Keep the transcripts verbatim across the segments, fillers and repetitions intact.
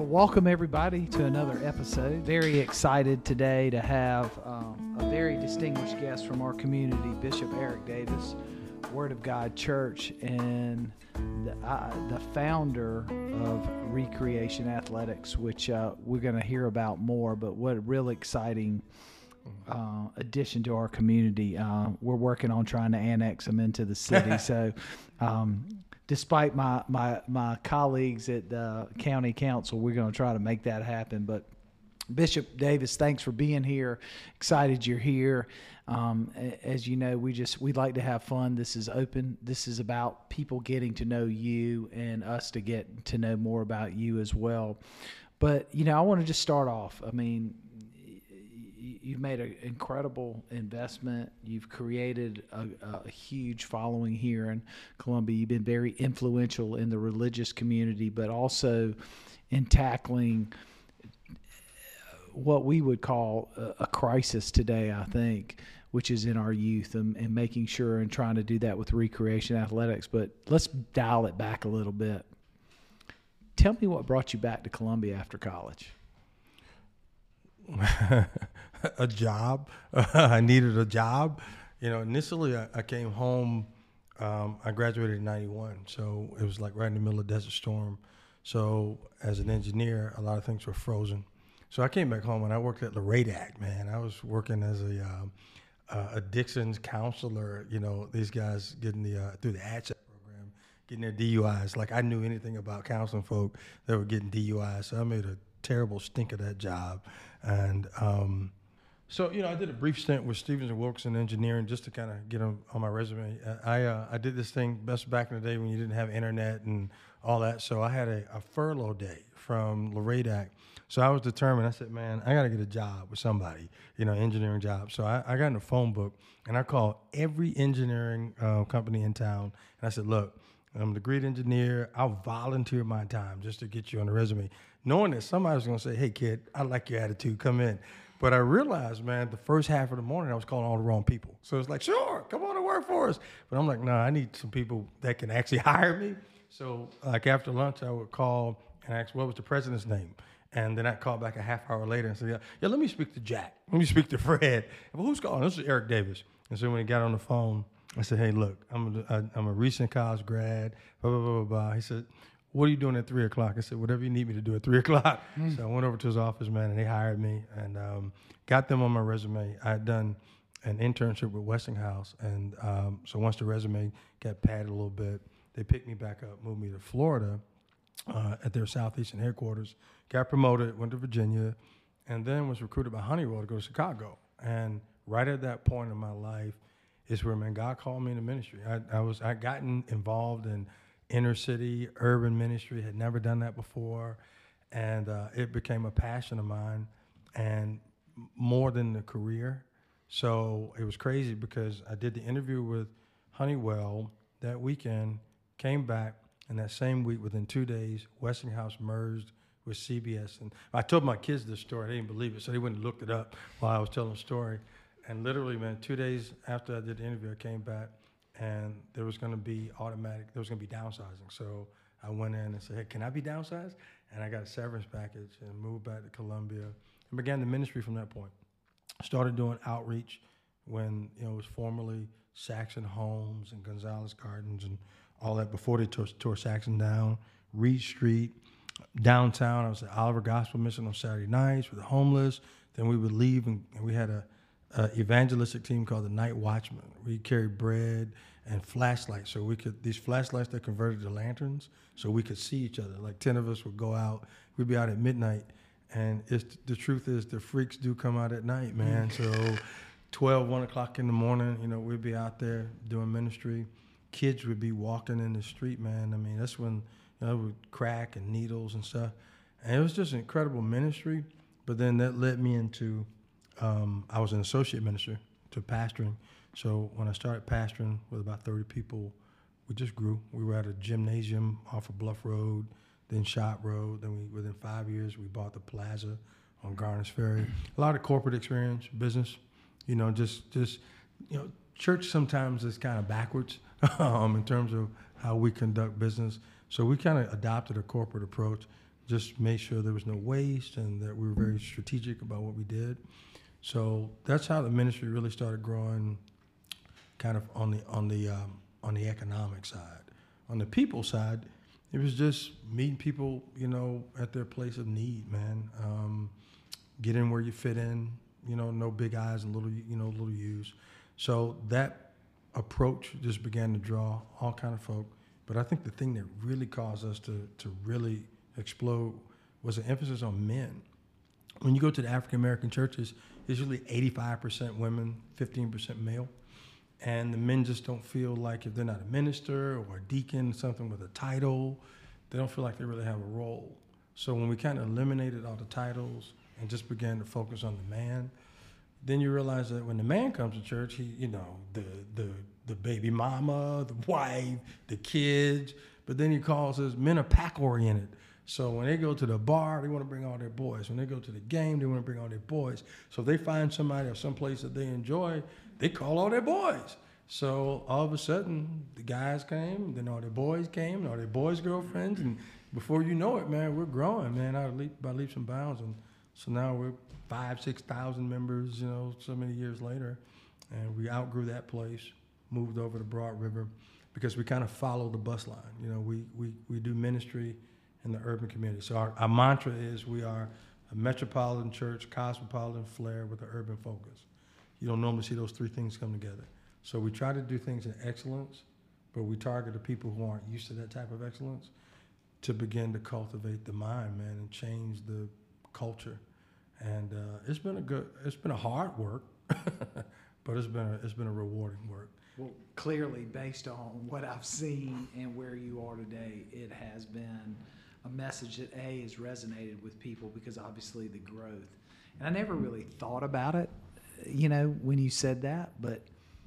welcome everybody to another episode. Very excited today to have um, a very distinguished guest from our community, Bishop Eric Davis, Word of God Church, and the, uh, the founder of Recreation Athletics, which uh, we're going to hear about more. But what a really exciting uh, addition to our community. Uh, we're working on trying to annex them into the city. so. Um, Despite my, my, my colleagues at the county council, we're going to try to make that happen. But Bishop Davis, thanks for being here. Excited you're here. Um, as you know, we just we like to have fun. This is open. This is about people getting to know you and us to get to know more about you as well. But, you know, I want to just start off. I mean, you've made an incredible investment. You've created a, a huge following here in Columbia. You've been very influential in the religious community, but also in tackling what we would call a, a crisis today, I think, which is in our youth, and, and making sure and trying to do that with Recreation Athletics. But let's dial it back a little bit. Tell me what brought you back to Columbia after college. A job. I needed a job. You know, initially I, I came home. Um, I graduated in ninety-one, so it was like right in the middle of Desert Storm. So as an engineer, a lot of things were frozen. So I came back home and I worked at Loradac, man. I was working as a um, uh, addictions counselor. You know, these guys getting the uh, through the A D S E T program, getting their D U Is. Like I knew anything about counseling folk that were getting D U Is. So I made a terrible stink of that job. And um, so, you know, I did a brief stint with Stevens and Wilkes in engineering just to kind of get them on my resume. I uh, I did this thing best back in the day when you didn't have internet and all that. So I had a, a furlough day from Loradac. So I was determined. I said, man, I got to get a job with somebody, you know, engineering job. So I, I got in the phone book and I called every engineering uh, company in town. And I said, look, I'm a degreed engineer. I'll volunteer my time just to get you on the resume, knowing that somebody was going to say, hey, kid, I like your attitude. Come in. But I realized, man, the first half of the morning, I was calling all the wrong people. So it's like, sure, come on and work for us. But I'm like, no, I need some people that can actually hire me. So like after lunch, I would call and ask, what was the president's name? And then I'd call back a half hour later and say, yeah, yeah, let me speak to Jack. Let me speak to Fred. Well, who's calling? This is Eric Davis. And so when he got on the phone, I said, hey, look, I'm a, I'm a recent college grad, blah, blah, blah, blah, blah. He said, what are you doing at three o'clock? I said, whatever you need me to do at three o'clock. Mm. So I went over to his office, man, and they hired me and um, got them on my resume. I had done an internship with Westinghouse. And um, so once the resume got padded a little bit, they picked me back up, moved me to Florida uh, at their Southeastern headquarters, got promoted, went to Virginia, and then was recruited by Honeywell to go to Chicago. And right at that point in my life is where, man, God called me into ministry. I, I was, I'd gotten involved in inner city, urban ministry, had never done that before. And uh, it became a passion of mine and more than the career. So it was crazy because I did the interview with Honeywell that weekend, came back, and that same week, within two days, Westinghouse merged with C B S. And I told my kids this story. They didn't believe it, so they went and looked it up while I was telling the story. And literally, man, two days after I did the interview, I came back, and there was going to be automatic, there was going to be downsizing. So I went in and said, hey, can I be downsized? And I got a severance package and moved back to Columbia and began the ministry from that point. Started doing outreach when, you know, it was formerly Saxon Homes and Gonzalez Gardens and all that before they tore, tore Saxon down. Reed Street, downtown, I was at Oliver Gospel Mission on Saturday nights with the homeless. Then we would leave, and, and we had a Uh, evangelistic team called the Night Watchman. We carried bread and flashlights, so we could, these flashlights that converted to lanterns, so we could see each other. Like ten of us would go out. We'd be out at midnight, and it's, the truth is the freaks do come out at night, man. So twelve, one o'clock in the morning, you know, we'd be out there doing ministry. Kids would be walking in the street, man. I mean, that's when, you know, with crack and needles and stuff. And it was just an incredible ministry, but then that led me into Um, I was an associate minister to pastoring. So when I started pastoring with about thirty people, we just grew. We were at a gymnasium off of Bluff Road, then Shop Road. Then we, within five years, we bought the Plaza on Garner's Ferry. A lot of corporate experience, business, you know, just, just you know, church sometimes is kind of backwards um, in terms of how we conduct business. So we kind of adopted a corporate approach. just made sure there was no waste and that we were very strategic about what we did. So that's how the ministry really started growing, kind of on the on the um, on the economic side. On the people side, it was just meeting people, you know, at their place of need, man. Um, get in where you fit in, you know, no big eyes and little, you know, little U's. So that approach just began to draw all kind of folk. But I think the thing that really caused us to to really explode was an emphasis on men. When you go to the African American churches, it's usually eighty-five percent women, fifteen percent male. And the men just don't feel like if they're not a minister or a deacon, something with a title, they don't feel like they really have a role. So when we kind of eliminated all the titles and just began to focus on the man, then you realize that when the man comes to church, he, you know, the the the baby mama, the wife, the kids, but then he calls us men are pack oriented. So when they go to the bar, they want to bring all their boys. When they go to the game, they want to bring all their boys. So if they find somebody or someplace that they enjoy, they call all their boys. So all of a sudden, the guys came, then all their boys came, and all their boys' girlfriends, and before you know it, man, we're growing, man, out of leap, by leaps and bounds. And so now we're five, six thousand members, you know, so many years later, and we outgrew that place, moved over to Broad River, because we kind of follow the bus line. You know, we we we do ministry in the urban community. So our, our mantra is we are a metropolitan church, cosmopolitan flair with an urban focus. You don't normally see those three things come together. So we try to do things in excellence, but we target the people who aren't used to that type of excellence to begin to cultivate the mind, man, and change the culture. And uh, it's been a good, it's been a hard work, but it's been a, it's been a rewarding work. Well, clearly, based on what I've seen and where you are today, it has been a message that A, has resonated with people because obviously the growth. And I never really thought about it, you know, when you said that, but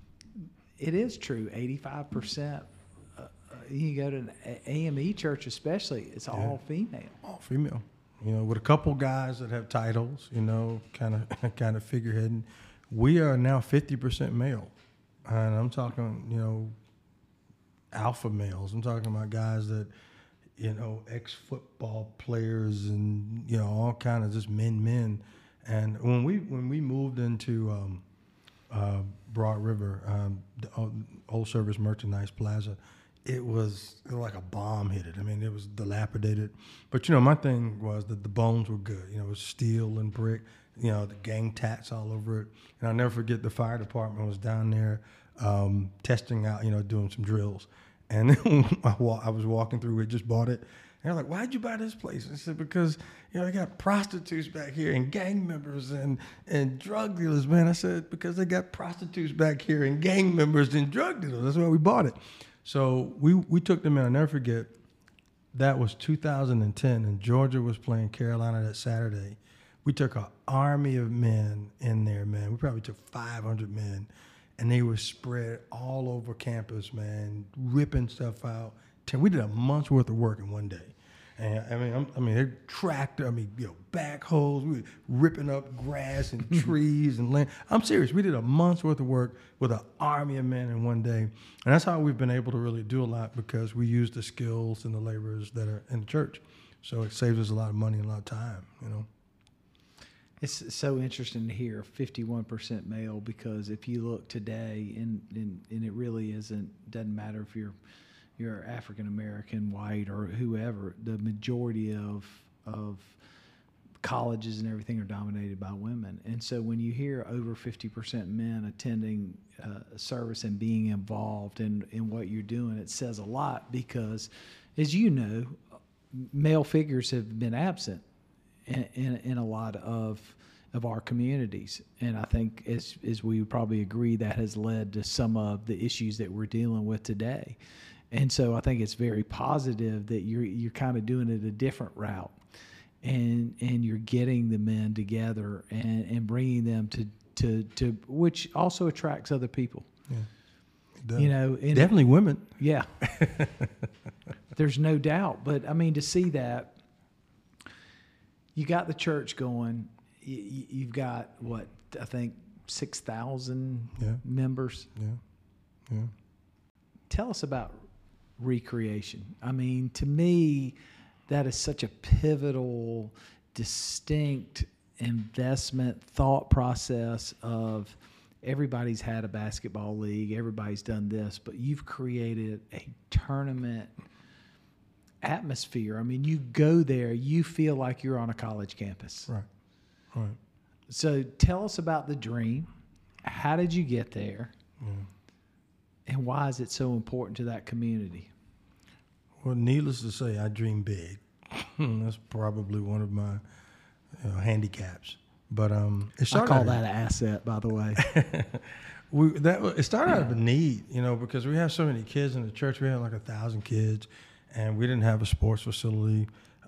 it is true. eighty-five percent, uh, you go to an A M E church especially, it's yeah. all female. All female. You know, with a couple guys that have titles, you know, kind of kind of figureheading. We are now fifty percent male. And I'm talking, you know, alpha males. I'm talking about guys that, you know, ex-football players and, you know, all kind of just men, men. And when we when we moved into um, uh, Broad River, um, the Old Service Merchandise Plaza, it was, it was like a bomb hit it. I mean, it was dilapidated. But, you know, my thing was that the bones were good. You know, it was steel and brick, you know, the gang tats all over it. And I'll never forget the fire department was down there um, testing out, you know, doing some drills. And then I, wa- I was walking through it, just bought it. And I was like, why'd you buy this place? I said, because, you know, they got prostitutes back here and gang members and, and drug dealers, man. I said, because they got prostitutes back here and gang members and drug dealers. That's why we bought it. So we, we took them in. I'll never forget, that was two thousand ten, and Georgia was playing Carolina that Saturday. We took an army of men in there, man. We probably took five hundred men, and they were spread all over campus, man, ripping stuff out. We did a month's worth of work in one day. And I mean, I'm, I mean, they tractor, I mean, you know, backhoes, we were ripping up grass and trees and land. I'm serious. We did a month's worth of work with an army of men in one day. And that's how we've been able to really do a lot, because we use the skills and the laborers that are in the church. So it saves us a lot of money and a lot of time, you know. It's so interesting to hear fifty-one percent male, because if you look today, and, and, and it really isn't, doesn't matter if you're you're African American, white, or whoever, the majority of of colleges and everything are dominated by women. And so when you hear over fifty percent men attending uh, service and being involved in, in what you're doing, it says a lot, because, as you know, male figures have been absent in, in, in a lot of of our communities. And I think, as, as we would probably agree, that has led to some of the issues that we're dealing with today. And so I think it's very positive that you're you're kind of doing it a different route, and and you're getting the men together and, and bringing them to, to, to which also attracts other people. Yeah, you know, and definitely women. Yeah, there's no doubt. But I mean, to see that, you got the church going. You, you've got what I think six thousand yeah. members. Yeah, yeah. Tell us about Recreation. I mean, to me, that is such a pivotal, distinct investment thought process of everybody's had a basketball league, everybody's done this, but you've created a tournament atmosphere. I mean, you go there, you feel like you're on a college campus. Right, right. So tell us about the dream. How did you get there? Yeah. And why is it so important to that community? Well, needless to say, I dream big. That's probably one of my you know, handicaps. But um, it I call that an asset, by the way. we that it started out of a need, you know, because we have so many kids in the church. We had like a thousand kids, and we didn't have a sports facility.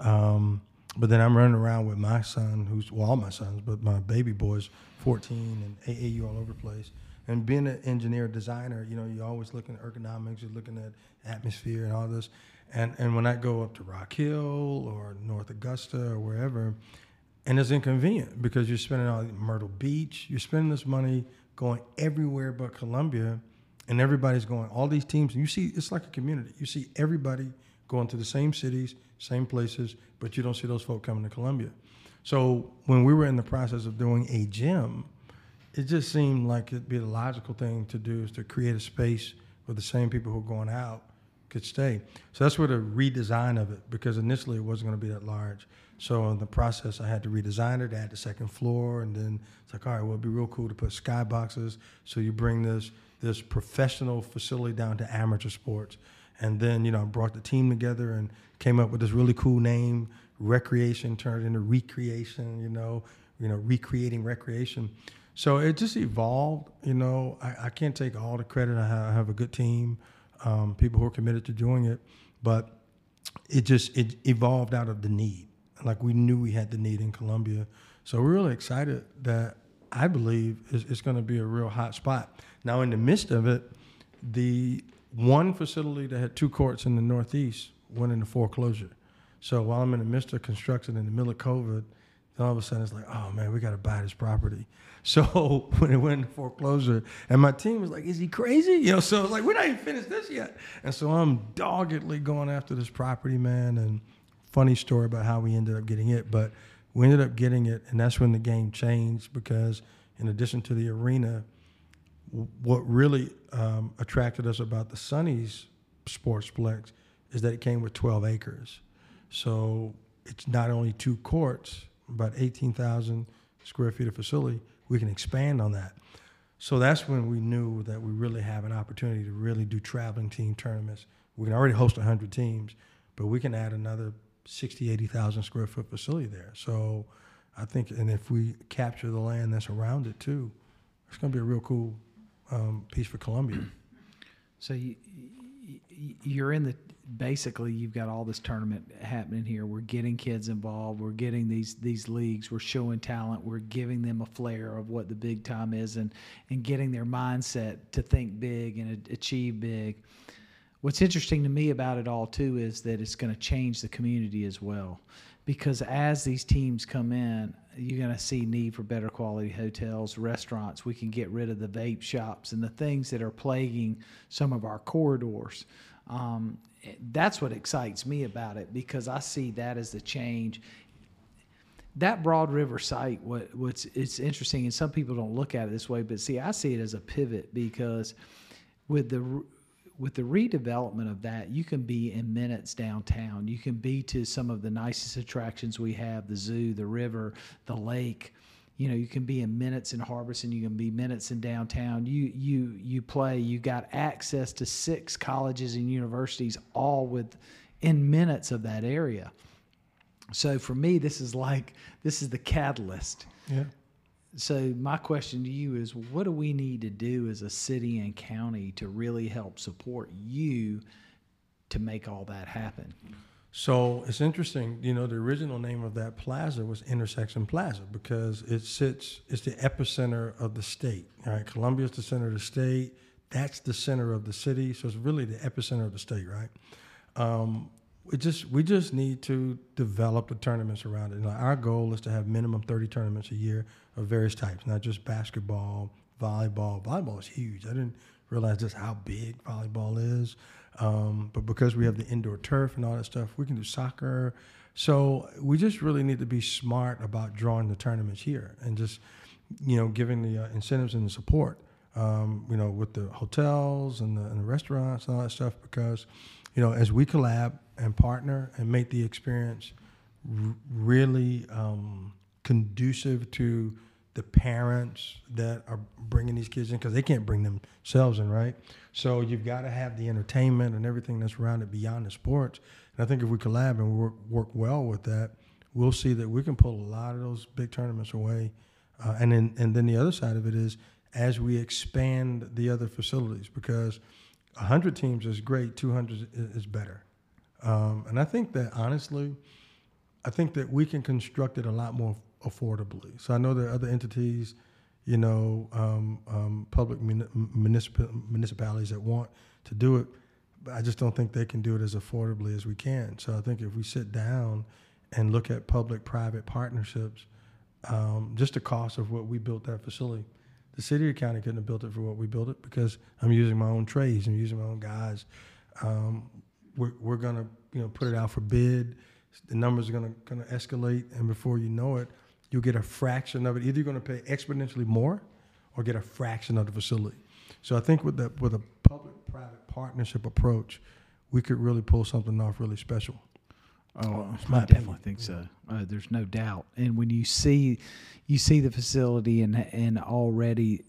Um, but then I'm running around with my son, who's well, all my sons, but my baby boy's fourteen and A A U all over the place. And being an engineer, designer, you know, you're always looking at ergonomics, you're looking at atmosphere and all this. And and when I go up to Rock Hill or North Augusta or wherever, and it's inconvenient because you're spending all Myrtle Beach, you're spending this money going everywhere but Columbia, and everybody's going, all these teams, and you see, it's like a community. You see everybody going to the same cities, same places, but you don't see those folk coming to Columbia. So when we were in the process of doing a gym, it just seemed like it'd be the logical thing to do is to create a space where the same people who are going out could stay. So that's where the redesign of it, because initially it wasn't going to be that large. So in the process, I had to redesign it, add the second floor, and then it's like, all right, well, it'd be real cool to put skyboxes. So you bring this this professional facility down to amateur sports. And then, you know, I brought the team together and came up with this really cool name, Recreation turned into Recreation, you know, you know, recreating recreation. So it just evolved, you know. I, I can't take all the credit. I have, I have a good team, um, people who are committed to doing it, but it just, it evolved out of the need. Like we knew we had the need in Columbia. So we're really excited that I believe it's, it's going to be a real hot spot. Now in the midst of it, the one facility that had two courts in the Northeast went into foreclosure. So while I'm in the midst of construction in the middle of COVID, then all of a sudden it's like, oh man, we got to buy this property. So when it went into foreclosure, and my team was like, is he crazy? You know, so it's like, we're not even finished this yet. And so I'm doggedly going after this property, man. And funny story about how we ended up getting it, but we ended up getting it, and that's when the game changed, because in addition to the arena, w- what really um, attracted us about the Sonny's Sportsplex is that it came with twelve acres. So it's not only two courts, about eighteen thousand square feet of facility. We can expand on that. So that's when we knew that we really have an opportunity to really do traveling team tournaments. We can already host one hundred teams, but we can add another sixty, eighty thousand square foot facility there. So I think, and if we capture the land that's around it too, it's going to be a real cool um, piece for Columbia. So you, you're in the, basically you've got all this tournament happening here. We're getting kids involved. We're getting these these leagues. We're showing talent. We're giving them a flair of what the big time is, and, and getting their mindset to think big and achieve big. What's interesting to me about it all, too, is that it's going to change the community as well. Because as these teams come in, you're going to see need for better quality hotels, restaurants. We can get rid of the vape shops and the things that are plaguing some of our corridors. Um, that's what excites me about it, because I see that as the change. That Broad River site, what, what's it's interesting, and some people don't look at it this way, but see, I see it as a pivot, because with the with the redevelopment of that, you can be in minutes downtown. You can be to some of the nicest attractions we have, the zoo, the river, the lake. You know, you can be in minutes in Harbison. You can be minutes in downtown. You you you play. You got access to six colleges and universities, all with in minutes of that area. So for me, this is like this is the catalyst. Yeah. So my question to you is, what do we need to do as a city and county to really help support you to make all that happen? So it's interesting, you know, the original name of that plaza was Intersection Plaza, because it sits, it's the epicenter of the state. All right, Columbia is the center of the state. That's the center of the city. So it's really the epicenter of the state, right? Um, we just we just need to develop the tournaments around it. You know, our goal is to have minimum thirty tournaments a year of various types, not just basketball, volleyball. Volleyball is huge. I didn't realize just how big volleyball is. Um, but because we have the indoor turf and all that stuff, we can do soccer. So we just really need to be smart about drawing the tournaments here and just, you know, giving the uh, incentives and the support, um, you know, with the hotels and the, and the restaurants and all that stuff, because, you know, as we collab and partner and make the experience r- really um, conducive to the parents that are bringing these kids in, because they can't bring themselves in, right? So you've got to have the entertainment and everything that's around it beyond the sports. And I think if we collab and work, work well with that, we'll see that we can pull a lot of those big tournaments away. Uh, and then and then the other side of it is as we expand the other facilities, because one hundred teams is great, two hundred is, is better. Um, and I think that, honestly, I think that we can construct it a lot more affordably. So I know there are other entities, you know, um, um, public muni- municipal, municipalities that want to do it, but I just don't think they can do it as affordably as we can. So I think if we sit down and look at public-private partnerships, um, just the cost of what we built that facility, the city or county couldn't have built it for what we built it, because I'm using my own trades, I'm using my own guys. Um, we're we're gonna you know put it out for bid. The numbers are gonna gonna escalate, and before you know it, you'll get a fraction of it. Either you're gonna pay exponentially more, or get a fraction of the facility. So I think with the with a public-private partnership approach, we could really pull something off really special. Oh, It's I my definitely opinion. think so. Uh, there's no doubt. And when you see, you see the facility and and already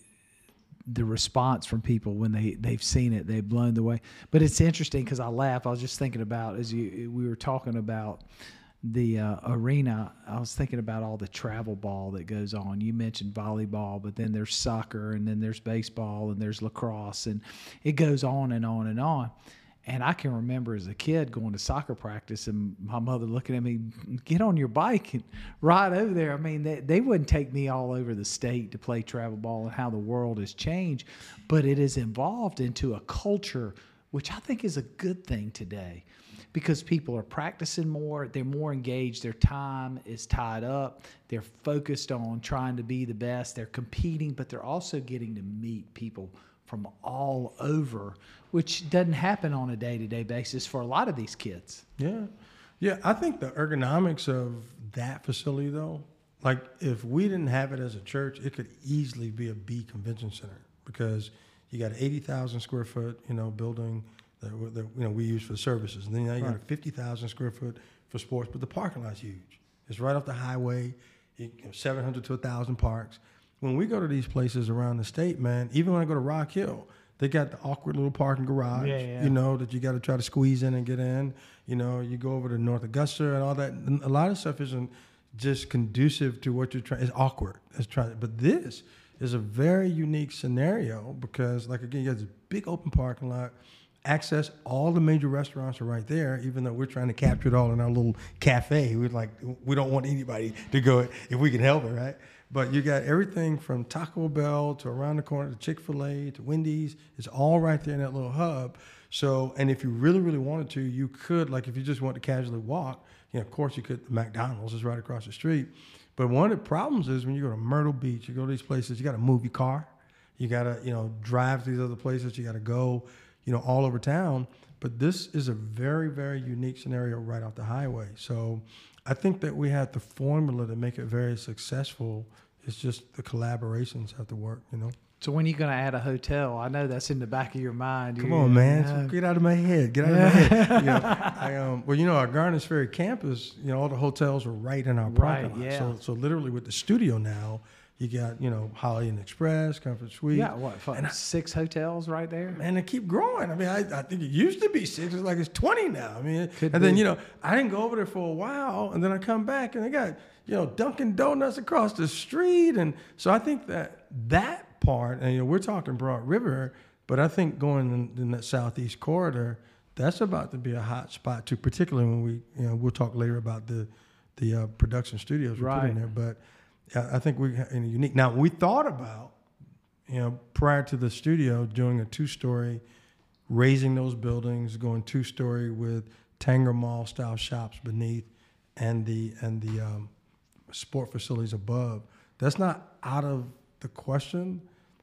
the response from people when they they've seen it, they've blown the way. But it's interesting because I laugh. I was just thinking about as you we were talking about the uh, arena. I was thinking about all the travel ball that goes on. You mentioned volleyball, but then there's soccer, and then there's baseball, and there's lacrosse, and it goes on and on and on. And I can remember as a kid going to soccer practice and my mother looking at me, get on your bike and ride over there. I mean, they, they wouldn't take me all over the state to play travel ball, and how the world has changed. But it has evolved into a culture, which I think is a good thing today, because people are practicing more. They're more engaged. Their time is tied up. They're focused on trying to be the best. They're competing, but they're also getting to meet people from all over, which doesn't happen on a day-to-day basis for a lot of these kids. Yeah. Yeah, I think the ergonomics of that facility, though, like if we didn't have it as a church, it could easily be a B convention center, because you got an eighty thousand square foot, you know, building that, that you know we use for services. And then now you got a fifty thousand square foot for sports, but the parking lot's huge. It's right off the highway, you know, seven hundred to one thousand parks. When we go to these places around the state, man, even when I go to Rock Hill, they got the awkward little parking garage, Yeah, yeah. you know, that you got to try to squeeze in and get in. You know, you go over to North Augusta and all that. And a lot of stuff isn't just conducive to what you're trying. It's awkward. It's trying, but this is a very unique scenario because, like, again, you got this big open parking lot. Access, all the major restaurants are right there, even though we're trying to capture it all in our little cafe. We're like, we don't want anybody to go if we can help it, right? But you got everything from Taco Bell to around the corner to Chick-fil-A to Wendy's. It's all right there in that little hub. So, and if you really, really wanted to, you could, like if you just want to casually walk, you know, of course you could, McDonald's is right across the street. But one of the problems is when you go to Myrtle Beach, you go to these places, you got to move your car. You got to, you know, drive to these other places. You got to go, you know, all over town. But this is a very, very unique scenario right off the highway. So I think that we have the formula to make it very successful. It's just the collaborations have to work, you know. So when are you going to add a hotel? I know that's in the back of your mind. Come You're, on, man. uh, Get out of my head. Get out of my head. You know, I, um, well, you know, our Garners Ferry campus, you know, all the hotels are right in our parking Right, lot. yeah. So, so literally with the studio now, you got, you know, Holiday Inn Express, Comfort Suite. you got what, five, And I- six hotels right there? And they keep growing. I mean, I, I think it used to be six. It's like it's twenty now. I mean, Could and then, be. you know, I didn't go over there for a while, and then I come back, and they got, you know, Dunkin' Donuts across the street. And so I think that that part, and, you know, we're talking Broad River, but I think going in, in that southeast corridor, that's about to be a hot spot, too, particularly when we, you know, we'll talk later about the, the uh, production studios we put in Right. there. But I I think we in a unique. Now, we thought about, you know, prior to the studio, doing a two-story, raising those buildings, going two-story with Tanger Mall style shops beneath, and the and the um, sport facilities above. That's not out of the question,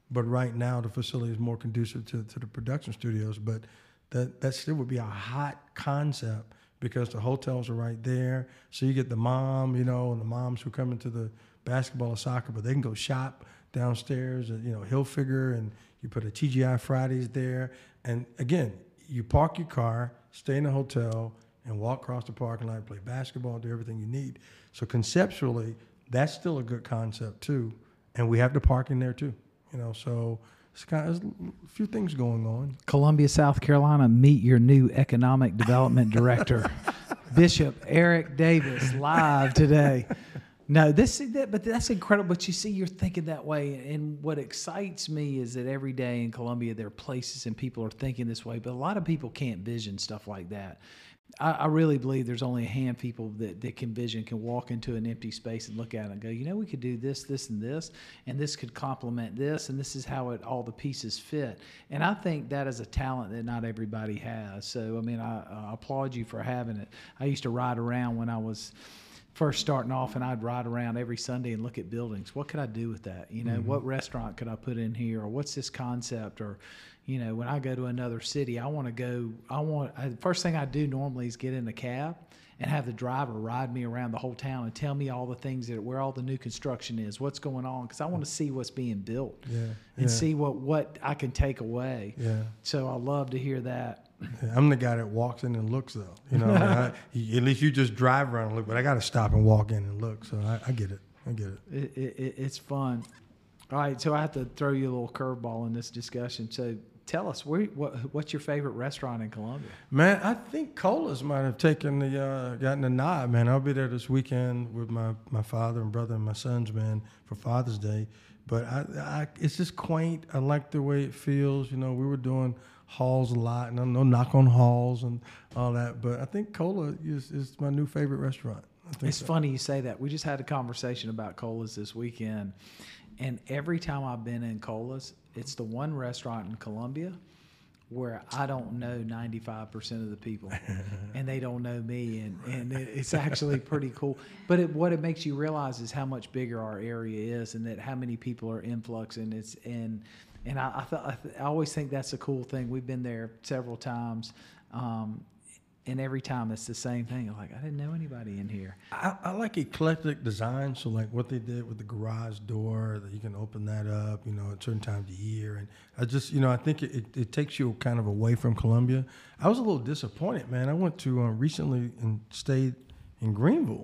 but right now the facility is more conducive to, to the production studios. But that, that still would be a hot concept because the hotels are right there. So you get the mom, you know, and the moms who come into the basketball or soccer, but they can go shop downstairs at, you know, Hilfiger, and you put a T G I Fridays there. And again, you park your car, stay in a hotel, and walk across the parking lot, play basketball, do everything you need. So conceptually, that's still a good concept too. And we have the parking there too, you know, so it's kind of there's a few things going on. Columbia, South Carolina, meet your new economic development director, Bishop Eric Davis, live today. No, this, that, but that's incredible. But you see, you're thinking that way. And what excites me is that every day in Columbia, there are places and people are thinking this way. But a lot of people can't vision stuff like that. I, I really believe there's only a hand of people that, that can vision, can walk into an empty space and look at it and go, you know, we could do this, this, and this, and this could complement this, and this is how it all the pieces fit. And I think that is a talent that not everybody has. So, I mean, I, I applaud you for having it. I used to ride around when I was first starting off, and I'd ride around every Sunday and look at buildings. What could I do with that? You know, mm-hmm. What restaurant could I put in here? Or what's this concept? Or, you know, when I go to another city, I want to go, I want, I, first thing I do normally is get in a cab and have the driver ride me around the whole town and tell me all the things that, where all the new construction is, what's going on, because I want to see what's being built yeah, and yeah. see what, what I can take away. Yeah. So I love to hear that. Yeah, I'm the guy that walks in and looks, though. You know, I mean, I, at least you just drive around and look, but I got to stop and walk in and look. So I, I get it. I get it. It, it. It's fun. All right, so I have to throw you a little curveball in this discussion. So tell us, where, what, what's your favorite restaurant in Columbia? Man, I think Cola's might have taken the uh, gotten the nod. Man, I'll be there this weekend with my, my father and brother and my sons, man, for Father's Day. But I, I, it's just quaint. I like the way it feels. You know, we were doing Halls a lot, and I know knock on Halls and all that. But I think Cola is, is my new favorite restaurant. I think it's so. Funny you say that. We just had a conversation about Cola's this weekend, and every time I've been in Cola's, it's the one restaurant in Columbia where I don't know ninety-five percent of the people, and they don't know me, and, and it, it's actually pretty cool. But it, what it makes you realize is how much bigger our area is, and that how many people are influxing. It's and and I I, th- I, th- I always think that's a cool thing. We've been there several times, um, and every time it's the same thing. I'm like, I didn't know anybody in here. I, I like eclectic design. So like what they did with the garage door, that you can open that up, you know, at certain times of year. And I just, you know, I think it, it, it takes you kind of away from Columbia. I was a little disappointed, man. I went to uh, recently and stayed in Greenville.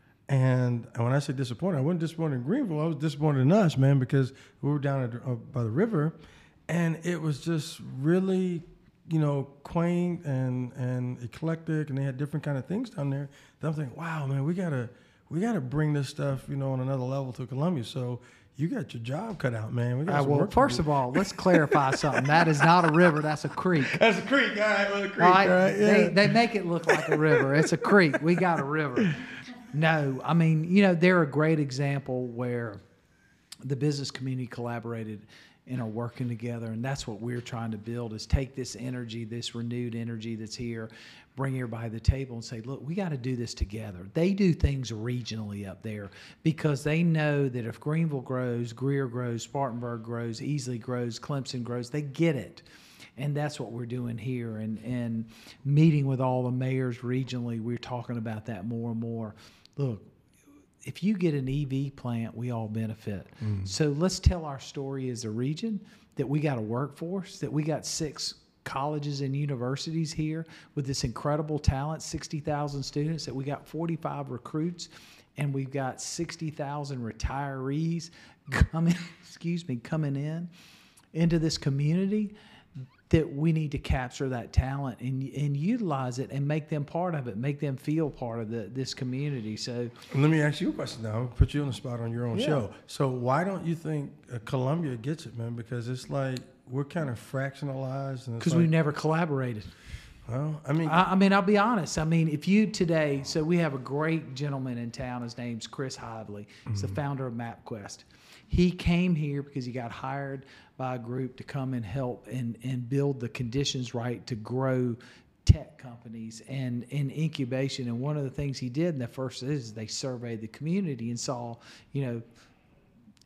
And when I say disappointed, I wasn't disappointed in Greenville. I was disappointed in us, man, because we were down at, uh, by the river, and it was just really, you know, quaint and, and eclectic, and they had different kind of things down there. Then I'm thinking, wow, man, we gotta we gotta bring this stuff, you know, on another level to Columbia. So you got your job cut out, man. We got uh, some well, work first of all, let's clarify something. That is not a river. That's a creek. That's a creek. All right, well, a creek. All right? All right, yeah. They, they make it look like a river. It's a creek. We got a river. No, I mean, you know, they're a great example where the business community collaborated and are working together, and that's what we're trying to build, is take this energy, this renewed energy that's here, bring everybody to the table and say, look, we got to do this together. They do things regionally up there because they know that if Greenville grows, Greer grows, Spartanburg grows, Easley grows, Clemson grows, they get it. And that's what we're doing here. And, and meeting with all the mayors regionally, we're talking about that more and more. Look, if you get an E V plant, we all benefit. Mm. So let's tell our story as a region, that we got a workforce, that we got six colleges and universities here with this incredible talent, sixty thousand students, that we got forty-five recruits, and we've got sixty thousand retirees coming, excuse me, coming in into this community, that we need to capture that talent and and utilize it and make them part of it, make them feel part of the, this community. So let me ask you a question now. I'll put you on the spot on your own yeah. show. So why don't you think uh, Columbia gets it, man? Because it's like we're kind of fractionalized. Because like, we've never collaborated. Well, I mean, I, I mean, I'll be honest. I mean, if you today, so we have a great gentleman in town. His name's Chris Hively. He's mm-hmm. the founder of MapQuest. He came here because he got hired by a group to come and help and, and build the conditions right to grow tech companies and in incubation. And one of the things he did in the first is they surveyed the community and saw, you know,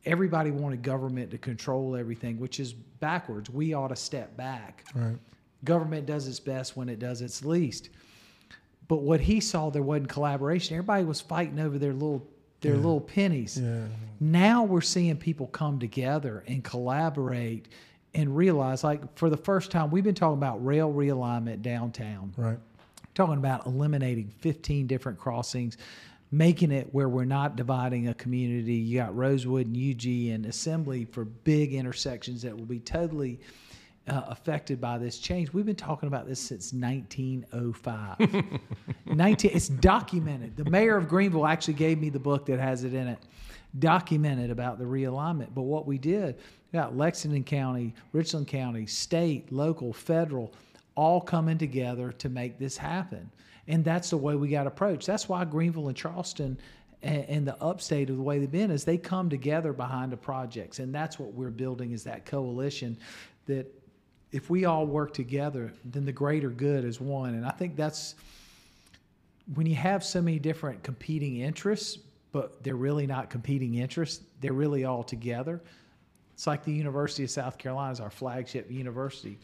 everybody wanted government to control everything, which is backwards. We ought to step back. Right. Government does its best when it does its least. But what he saw, there wasn't collaboration. Everybody was fighting over their little their Yeah. little pennies. Yeah. Now we're seeing people come together and collaborate and realize, like for the first time, we've been talking about rail realignment downtown. Right. Talking about eliminating fifteen different crossings, making it where we're not dividing a community. You got Rosewood and U G and Assembly for big intersections that will be totally uh, affected by this change. We've been talking about this since nineteen oh five. nineteen It's documented. The mayor of Greenville actually gave me the book that has it in it, documented about the realignment. But what we did, we got Lexington County, Richland County, state, local, federal, all coming together to make this happen. And that's the way we got approached. That's why Greenville and Charleston and, and the upstate of the way they've been is they come together behind the projects. And that's what we're building, is that coalition that if we all work together, then the greater good is won. And I think that's when you have so many different competing interests, but they're really not competing interests, they're really all together. It's like the University of South Carolina is our flagship university.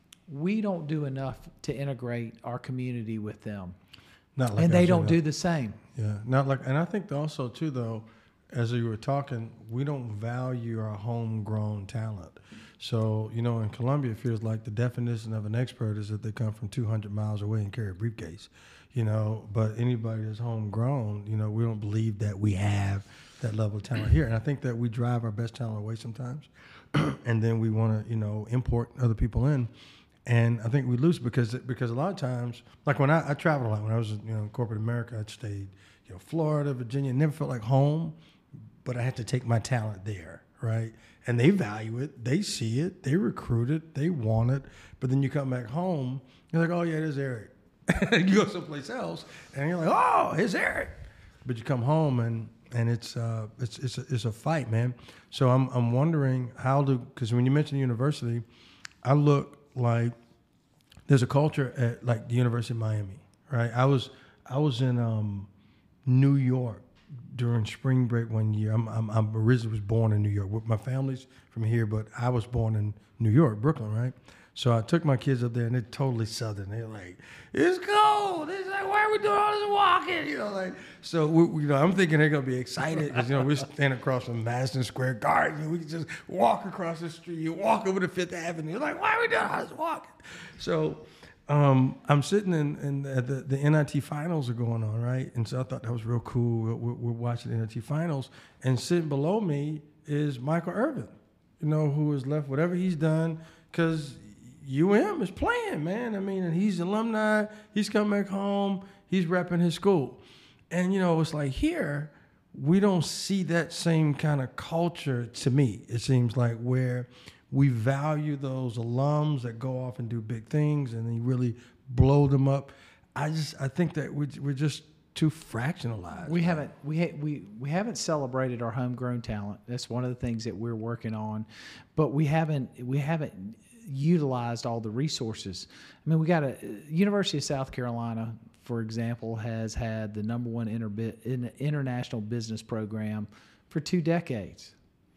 We don't do enough to integrate our community with them. Not like and I they said, don't no. do the same. Yeah, not like, and I think also too, though, as you were talking, we don't value our homegrown talent. So, you know, in Columbia, it feels like the definition of an expert is that they come from two hundred miles away and carry a briefcase, you know, but anybody that's homegrown, you know, we don't believe that we have that level of talent here. And I think that we drive our best talent away sometimes, and then we want to, you know, import other people in. And I think we lose because because a lot of times, like when I, I traveled a lot, when I was, you know, in corporate America, I'd stayed, you know, Florida, Virginia, never felt like home, but I had to take my talent there, right? And they value it, they see it, they recruit it, they want it, but then you come back home, you're like, oh yeah, there's Eric. You go someplace else, and you're like, oh, here's Eric. But you come home and and it's uh it's it's a, it's a fight, man. So I'm I'm wondering how do, because when you mentioned university, I look like there's a culture at like the University of Miami, right? I was I was in um, New York during spring break one year. I'm, I'm I'm originally was born in New York. My family's from here, but I was born in New York, Brooklyn, right? So I took my kids up there, and they're totally Southern. They're like, "It's cold." It's like, "Why are we doing all this walking?" You know, like so. We, you know, I'm thinking they're gonna be excited because you know we're standing across from Madison Square Garden, and we can just walk across the street. You walk over to Fifth Avenue. You're like, "Why are we doing all this walking?" So um, I'm sitting in, in the, the the N I T finals are going on, right? And so I thought that was real cool. We're, we're watching the N I T finals, and sitting below me is Michael Irvin, you know, who has left whatever he's done because U M is playing, man. I mean, and he's alumni. He's come back home. He's repping his school. And, you know, it's like here, we don't see that same kind of culture to me. It seems like where we value those alums that go off and do big things and they really blow them up. I just, I think that we, we're just too fractionalized. We haven't we ha- we we haven't celebrated our homegrown talent. That's one of the things that we're working on, but we haven't we haven't utilized all the resources. I mean, we got a University of South Carolina, for example, has had the number one interbi- in international business program for two decades.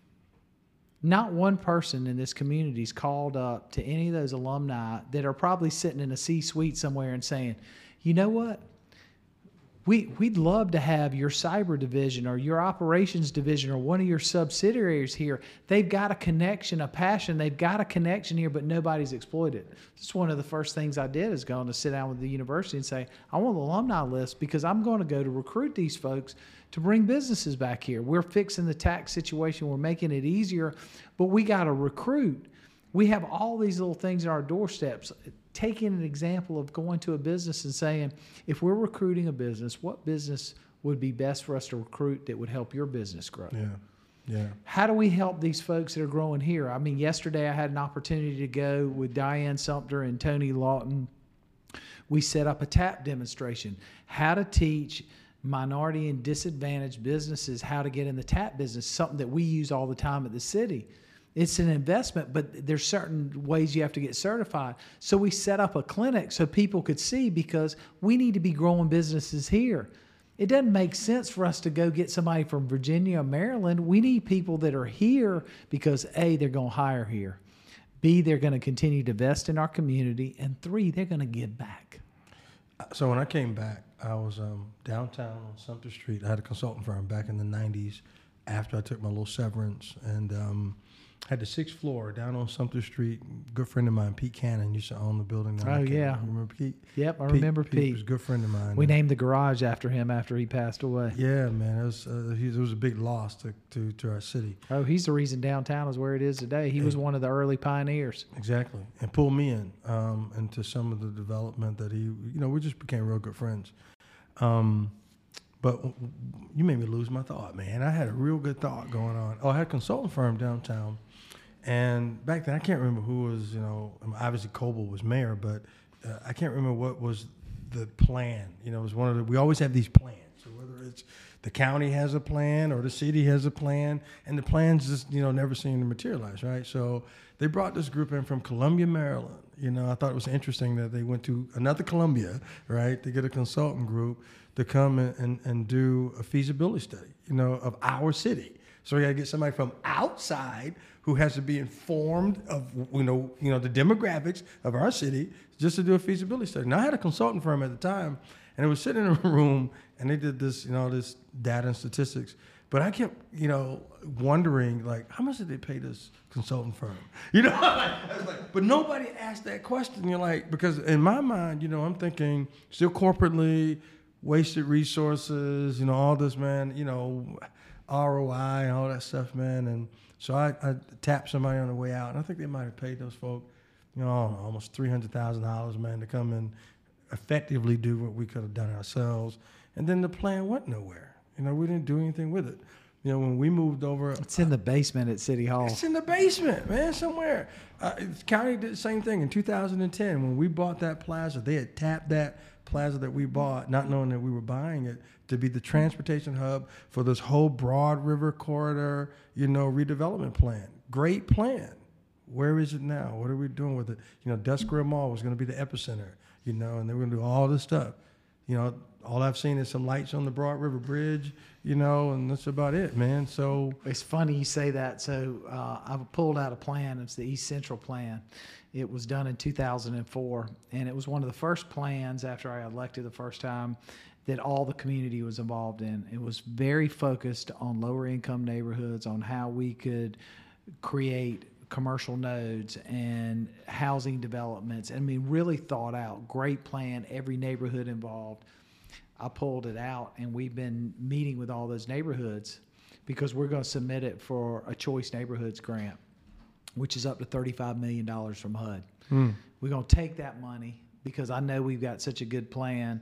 Not one person in this community is called up to any of those alumni that are probably sitting in a C-suite somewhere and saying, you know what? We, we'd love to have your cyber division or your operations division or one of your subsidiaries here. They've got a connection, a passion. They've got a connection here, but nobody's exploited. It's one of the first things I did is going to sit down with the university and say, I want the alumni list because I'm going to go to recruit these folks to bring businesses back here. We're fixing the tax situation. We're making it easier, but we got to recruit. We have all these little things in our doorsteps. Taking an example of going to a business and saying, if we're recruiting a business, what business would be best for us to recruit that would help your business grow? Yeah, yeah. How do we help these folks that are growing here? I mean, yesterday I had an opportunity to go with Diane Sumter and Tony Lawton. We set up a TAP demonstration, how to teach minority and disadvantaged businesses how to get in the TAP business, something that we use all the time at the city. It's an investment, but there's certain ways you have to get certified. So we set up a clinic so people could see because we need to be growing businesses here. It doesn't make sense for us to go get somebody from Virginia or Maryland. We need people that are here because A, they're going to hire here. B, they're going to continue to invest in our community. And three, they're going to give back. So when I came back, I was um, downtown on Sumter Street. I had a consulting firm back in the nineties after I took my little severance, and um, had the sixth floor down on Sumter Street. Good friend of mine, Pete Cannon, used to own the building. Oh, yeah. Remember Pete? Yep, I Pete, remember Pete. Pete. was a good friend of mine. We named the garage after him after he passed away. Yeah, man. It was, uh, he, it was a big loss to, to, to our city. Oh, he's the reason downtown is where it is today. He was one of the early pioneers. Exactly. And pulled me in um, into some of the development that he, you know, we just became real good friends. Um, but you made me lose my thought, man. I had a real good thought going on. Oh, I had a consulting firm downtown. And back then, I can't remember who was, you know, obviously Coble was mayor, but uh, I can't remember what was the plan. You know, it was one of the, we always have these plans. So whether it's the county has a plan or the city has a plan, and the plans just, you know, never seem to materialize, right? So they brought this group in from Columbia, Maryland. You know, I thought it was interesting that they went to another Columbia, right, to get a consultant group to come and, and, and do a feasibility study, you know, of our city. So we got to get somebody from outside who has to be informed of, you know, you know, the demographics of our city just to do a feasibility study. Now, I had a consulting firm at the time, and it was sitting in a room, and they did this, you know, this data and statistics. But I kept, you know, wondering, like, how much did they pay this consultant firm? You know, I was like, but nobody asked that question. You're like, because in my mind, you know, I'm thinking still corporately, wasted resources, you know, all this, man, you know, R O I and all that stuff, man. And so I, I tapped somebody on the way out, and I think they might have paid those folk, you know, I don't know, almost three hundred thousand dollars, man, to come and effectively do what we could have done ourselves. And then the plan went nowhere. You know, we didn't do anything with it. You know, when we moved over. It's in the basement at City Hall. It's in the basement, man, somewhere. Uh, the county did the same thing in two thousand ten. When we bought that plaza, they had tapped that plaza that we bought, not knowing that we were buying it, to be the transportation hub for this whole Broad River corridor, you know, redevelopment plan. Great plan. Where is it now? What are we doing with it? You know, Dust Square Mall was going to be the epicenter, you know, and they were going to do all this stuff. You know, all I've seen is some lights on the Broad River Bridge, you know, and that's about it, man. So it's funny you say that. So uh, I pulled out a plan. It's the East Central plan. It was done in two thousand four, and it was one of the first plans after I elected the first time that all the community was involved in. It was very focused on lower income neighborhoods, on how we could create commercial nodes and housing developments. I mean, really thought out, great plan, every neighborhood involved. I pulled it out, and we've been meeting with all those neighborhoods because we're going to submit it for a Choice Neighborhoods grant, which is up to thirty-five million dollars from H U D. Mm. We're going to take that money because I know we've got such a good plan.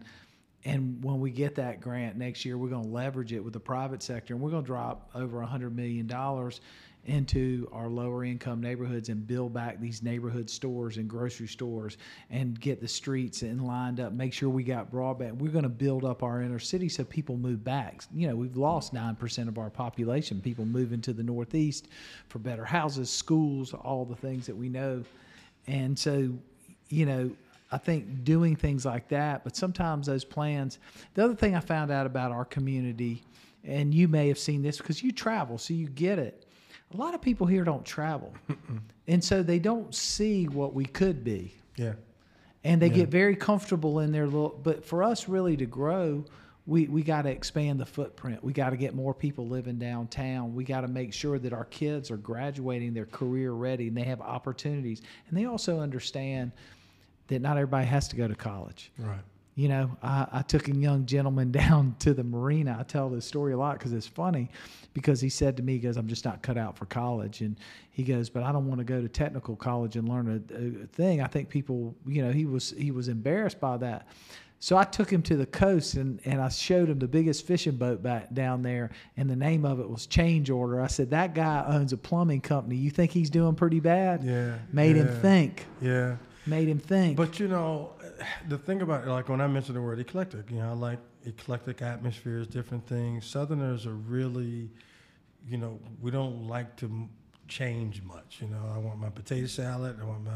And when we get that grant next year, we're going to leverage it with the private sector, and we're going to drop over one hundred million dollars into our lower income neighborhoods and build back these neighborhood stores and grocery stores and get the streets in lined up, make sure we got broadband. We're going to build up our inner city so people move back. You know, we've lost nine percent of our population. People moving to the Northeast for better houses, schools, all the things that we know. And so, you know, I think doing things like that, but sometimes those plans. The other thing I found out about our community, and you may have seen this because you travel, so you get it. A lot of people here don't travel, and so they don't see what we could be. Yeah. And they yeah. get very comfortable in their little. But for us really to grow, we we got to expand the footprint. We got to get more people living downtown. We got to make sure that our kids are graduating, they're career ready, and they have opportunities. And they also understand that not everybody has to go to college. Right. You know, I, I took a young gentleman down to the marina. I tell this story a lot because it's funny, because he said to me, he goes, I'm just not cut out for college. And he goes, but I don't want to go to technical college and learn a, a thing. I think people, you know, he was he was embarrassed by that. So I took him to the coast, and, and I showed him the biggest fishing boat back down there, and the name of it was Change Order. I said, that guy owns a plumbing company. You think he's doing pretty bad? Yeah. Made yeah, him think. Yeah. Made him think. But, you know, the thing about it, like when I mentioned the word eclectic, you know, I like eclectic atmospheres, different things. Southerners are really, you know, we don't like to change much. You know, I want my potato salad. I want my,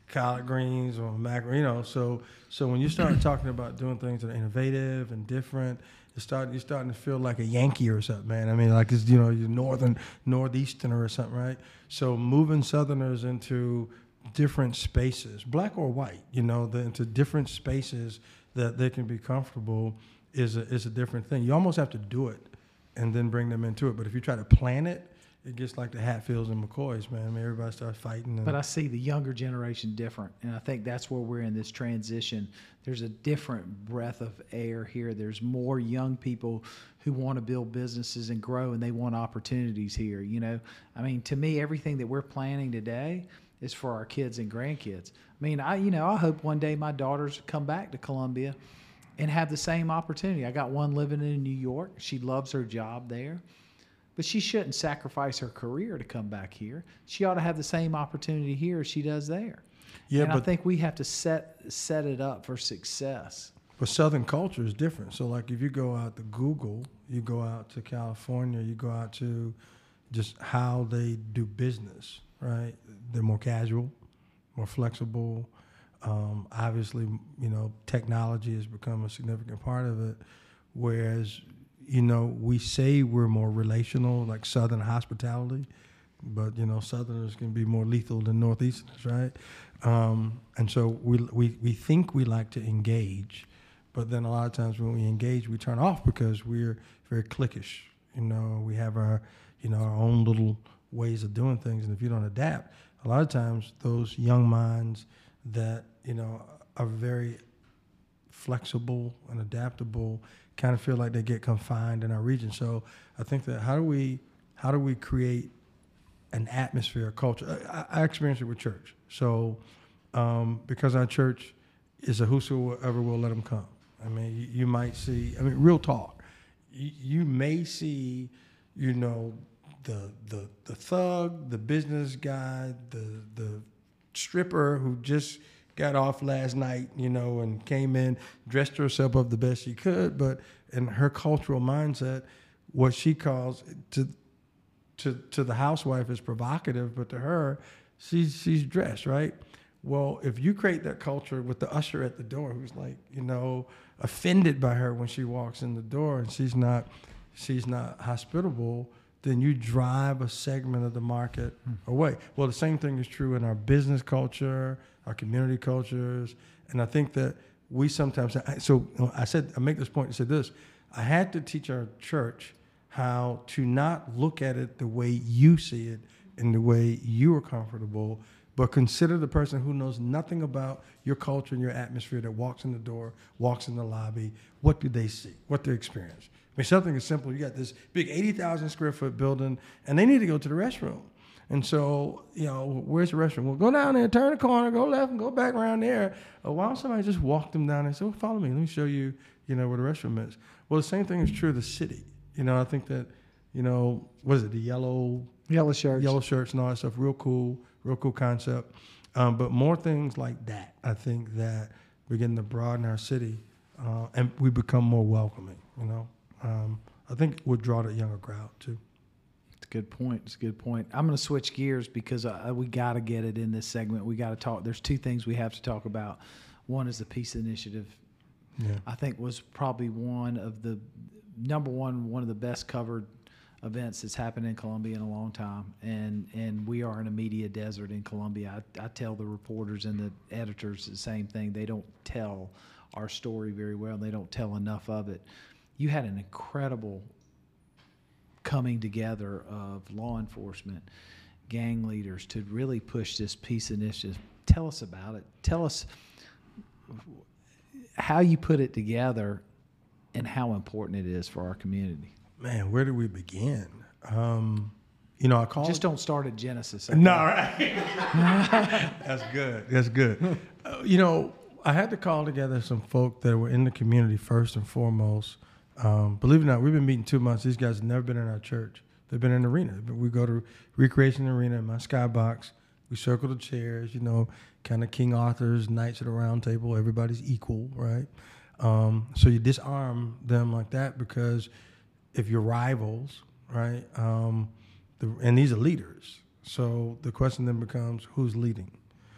collard greens or macaroni, you know. So so when you start talking about doing things that are innovative and different, you start you're starting to feel like a Yankee or something, man. I mean, like it's, you know, you're northern northeasterner or something, right? So moving Southerners into different spaces, black or white, you know, the, into different spaces that they can be comfortable is a, is a different thing. You almost have to do it and then bring them into it. But if you try to plan it, it gets like the Hatfields and McCoys, man. I mean, everybody starts fighting. And but I see the younger generation different, and I think that's where we're in this transition. There's a different breath of air here. There's more young people who want to build businesses and grow, and they want opportunities here. You know, I mean, to me, everything that we're planning today is for our kids and grandkids. I mean, I you know, I hope one day my daughters come back to Columbia and have the same opportunity. I got one living in New York. She loves her job there. But she shouldn't sacrifice her career to come back here. She ought to have the same opportunity here as she does there. Yeah, and but I think we have to set set it up for success. But Southern culture is different. So, like, if you go out to Google, you go out to California, you go out to just how they do business, right? They're more casual, more flexible. Um, obviously, you know, technology has become a significant part of it, whereas you know, we say we're more relational, like Southern hospitality, but, you know, Southerners can be more lethal than Northeasterners, right? Um, and so we, we we think we like to engage, but then a lot of times when we engage, we turn off because we're very cliquish. You know, we have our, you know, our own little ways of doing things, and if you don't adapt, a lot of times those young minds that, you know, are very flexible and adaptable kind of feel like they get confined in our region. So I think that how do we how do we create an atmosphere, a culture? I, I experience it with church. So um, because our church is a whosoever will let them come. I mean, you, you might see. I mean, real talk. You, you may see, you know, the the the thug, the business guy, the the stripper who just got off last night, you know, and came in, dressed herself up the best she could, but in her cultural mindset, what she calls to to to the housewife is provocative, but to her, she's she's dressed, right? Well, if you create that culture with the usher at the door who's like, you know, offended by her when she walks in the door and she's not she's not hospitable, then you drive a segment of the market away. Well, the same thing is true in our business culture, our community cultures, and I think that we sometimes, so I said, I make this point, I said this, I had to teach our church how to not look at it the way you see it and the way you are comfortable, but consider the person who knows nothing about your culture and your atmosphere that walks in the door, walks in the lobby. What do they see? What they experience? I mean, something as simple, you got this big eighty thousand square foot building, and they need to go to the restroom. And so, you know, where's the restroom? Well, go down there, turn the corner, go left, and go back around there. Uh, why don't somebody just walk them down there and say, well, follow me. Let me show you, you know, where the restroom is. Well, the same thing is true of the city. You know, I think that, you know, what is it, the yellow... Yellow shirts. Yellow shirts and all that stuff. Real cool, real cool concept. Um, but more things like that, I think that begin to broaden our city, uh, and we become more welcoming, you know. Um, I think we'll draw the younger crowd, too. It's a good point. It's a good point. I'm going to switch gears because uh, we got to get it in this segment. We got to talk. There's two things we have to talk about. One is the Peace Initiative. Yeah. I think was probably one of the, number one, one of the best covered events that's happened in Columbia in a long time, and and we are in a media desert in Columbia. I, I tell the reporters and the editors the same thing. They don't tell our story very well. They don't tell enough of it. You had an incredible coming together of law enforcement, gang leaders to really push this peace initiative. Tell us about it. Tell us how you put it together and how important it is for our community. Man, where do we begin? Um, you know, I call Just it, don't start at Genesis. Okay? No, right? That's good. That's good. Uh, you know, I had to call together some folk that were in the community first and foremost. Um, believe it or not, we've been meeting two months. These guys have never been in our church. They've been in the arena. We go to Recreation Arena in my skybox. We circle the chairs, you know, kind of King Arthur's Knights at the Round Table. Everybody's equal, right? Um, so you disarm them like that because if you're rivals, right, um, the, and these are leaders. So the question then becomes, who's leading?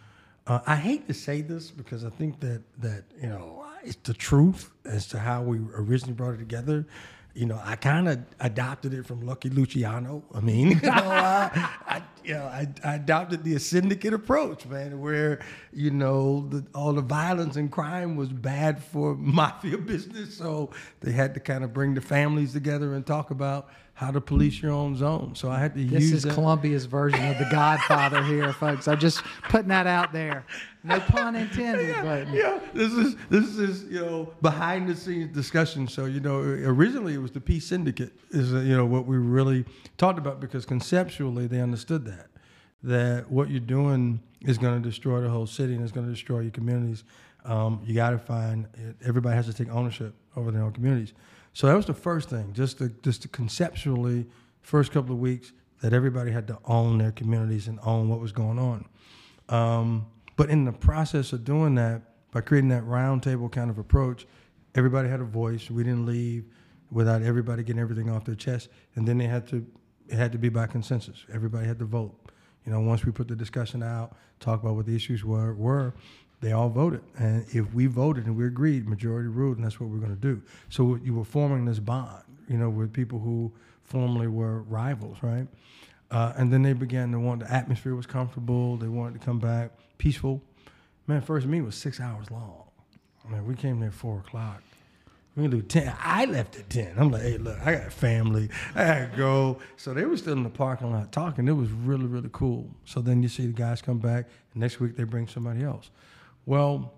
Uh, I hate to say this because I think that, that, you know, it's the truth as to how we originally brought it together. You know, I kind of adopted it from Lucky Luciano. I mean, you know, I, I, you know, I, I adopted the syndicate approach, man, where, you know, the, all the violence and crime was bad for mafia business. So they had to kind of bring the families together and talk about how to police your own zone. So I had to this use is that. Columbia's version of The Godfather here, folks. I'm just putting that out there. No pun intended, yeah, but yeah, this is this is you know behind the scenes discussion. So you know originally it was the Peace Syndicate is uh, you know what we really talked about, because conceptually they understood that that what you're doing is going to destroy the whole city and it's going to destroy your communities. Um, you got to find everybody has to take ownership over their own communities. So that was the first thing, just to just to conceptually, first couple of weeks, that everybody had to own their communities and own what was going on. Um, but in the process of doing that, by creating that roundtable kind of approach, everybody had a voice. We didn't leave without everybody getting everything off their chest. And then they had to, it had to be by consensus. Everybody had to vote. You know, once we put the discussion out, talk about what the issues were, were they all voted. And if we voted and we agreed, majority ruled, and that's what we're going to do. So you were forming this bond, you know, with people who formerly were rivals, right? Uh, and then they began to want, the atmosphere was comfortable. They wanted to come back peaceful. Man, first meeting was six hours long. Man, we came there at four o'clock. We can do ten. I left at ten. I'm like, hey, look, I got a family. I got to go. So they were still in the parking lot talking. It was really, really cool. So then you see the guys come back, and next week they bring somebody else. Well,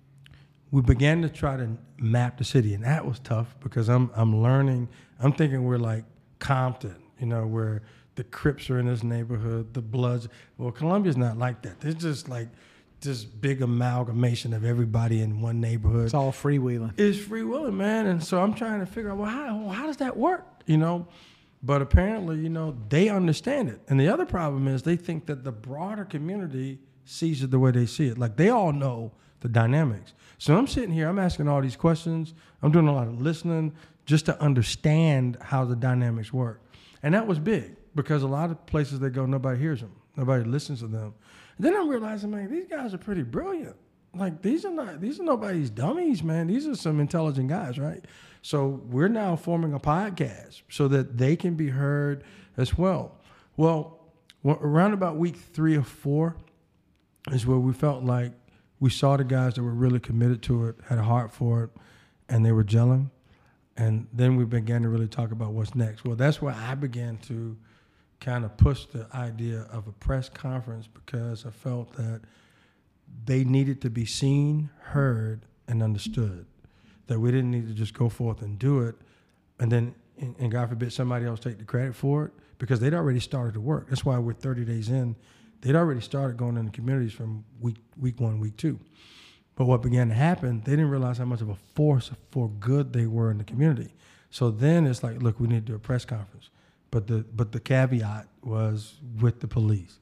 we began to try to map the city, and that was tough because I'm I'm learning. I'm thinking we're like Compton, you know, where the Crips are in this neighborhood, the Bloods. Well, Columbia's not like that. There's just like this big amalgamation of everybody in one neighborhood. It's all freewheeling. It's freewheeling, man. And so I'm trying to figure out, well, how, how does that work, you know? But apparently, you know, they understand it. And the other problem is they think that the broader community sees it the way they see it. Like, they all know the dynamics. So I'm sitting here, I'm asking all these questions. I'm doing a lot of listening just to understand how the dynamics work. And that was big because a lot of places they go, nobody hears them. Nobody listens to them. And then I'm realizing, man, these guys are pretty brilliant. Like, these are not, these are nobody's dummies, man. These are some intelligent guys, right? So we're now forming a podcast so that they can be heard as well. Well, around about week three or four is where we felt like we saw the guys that were really committed to it, had a heart for it, and they were gelling. And then we began to really talk about what's next. Well, that's where I began to kind of push the idea of a press conference because I felt that they needed to be seen, heard, and understood. That we didn't need to just go forth and do it, and then, and, and God forbid, somebody else take the credit for it, because they'd already started to work. That's why we're thirty days in. They'd already started going into communities from week week one, week two. But what began to happen, they didn't realize how much of a force for good they were in the community. So then it's like, look, we need to do a press conference. But the but the caveat was with the police.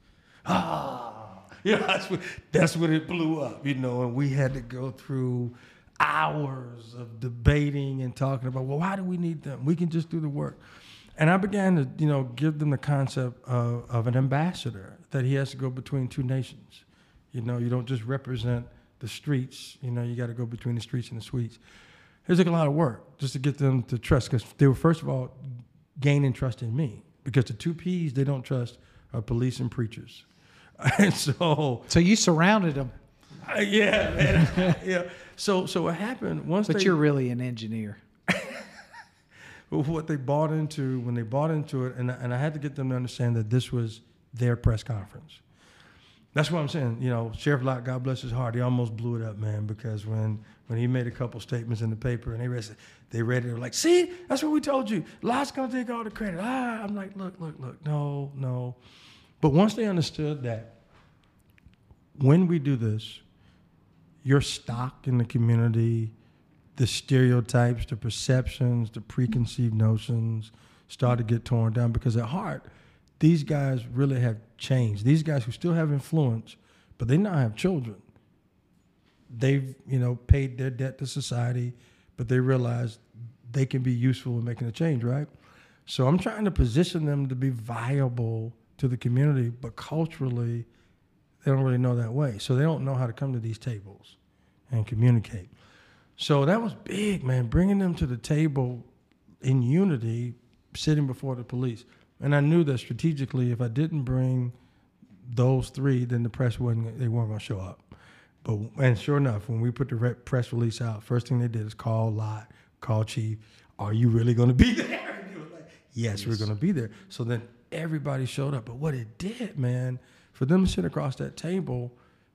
Ah, yeah, that's what that's when it blew up, you know. And we had to go through hours of debating and talking about, well, why do we need them? We can just do the work. And I began to, you know, give them the concept of, of an ambassador, that he has to go between two nations. You know, you don't just represent the streets. You know, you got to go between the streets and the suites. It took a lot of work just to get them to trust, because they were, first of all, gaining trust in me, because the two P's they don't trust are police and preachers. And so, So you surrounded them, uh, yeah, man, yeah. So, so what happened once? but they, you're really an engineer. what they bought into when they bought into it, and and I had to get them to understand that this was their press conference. That's what I'm saying. You know, Sheriff Lott, God bless his heart, he almost blew it up, man, because when when he made a couple statements in the paper and they read, they read it, they were like, see, that's what we told you. Lott's gonna take all the credit. Ah, I'm like, look, look, look, no, no. But once they understood that when we do this, your stock in the community, the stereotypes, the perceptions, the preconceived notions start to get torn down, because at heart, these guys really have changed. These guys who still have influence, but they now have children. They've, you know, paid their debt to society, but they realize they can be useful in making a change, right? So I'm trying to position them to be viable to the community, but culturally, they don't really know that way. So they don't know how to come to these tables and communicate. So that was big, man, bringing them to the table in unity, sitting before the police. And I knew that strategically, if I didn't bring those three, then the press wasn't, they weren't going to show up. But, and sure enough, when we put the re- press release out, first thing they did is call Lot, call Chief, are you really going to be there? And he was like, yes, yes. we're going to be there. So then everybody showed up. But what it did, man, for them to sit across that table,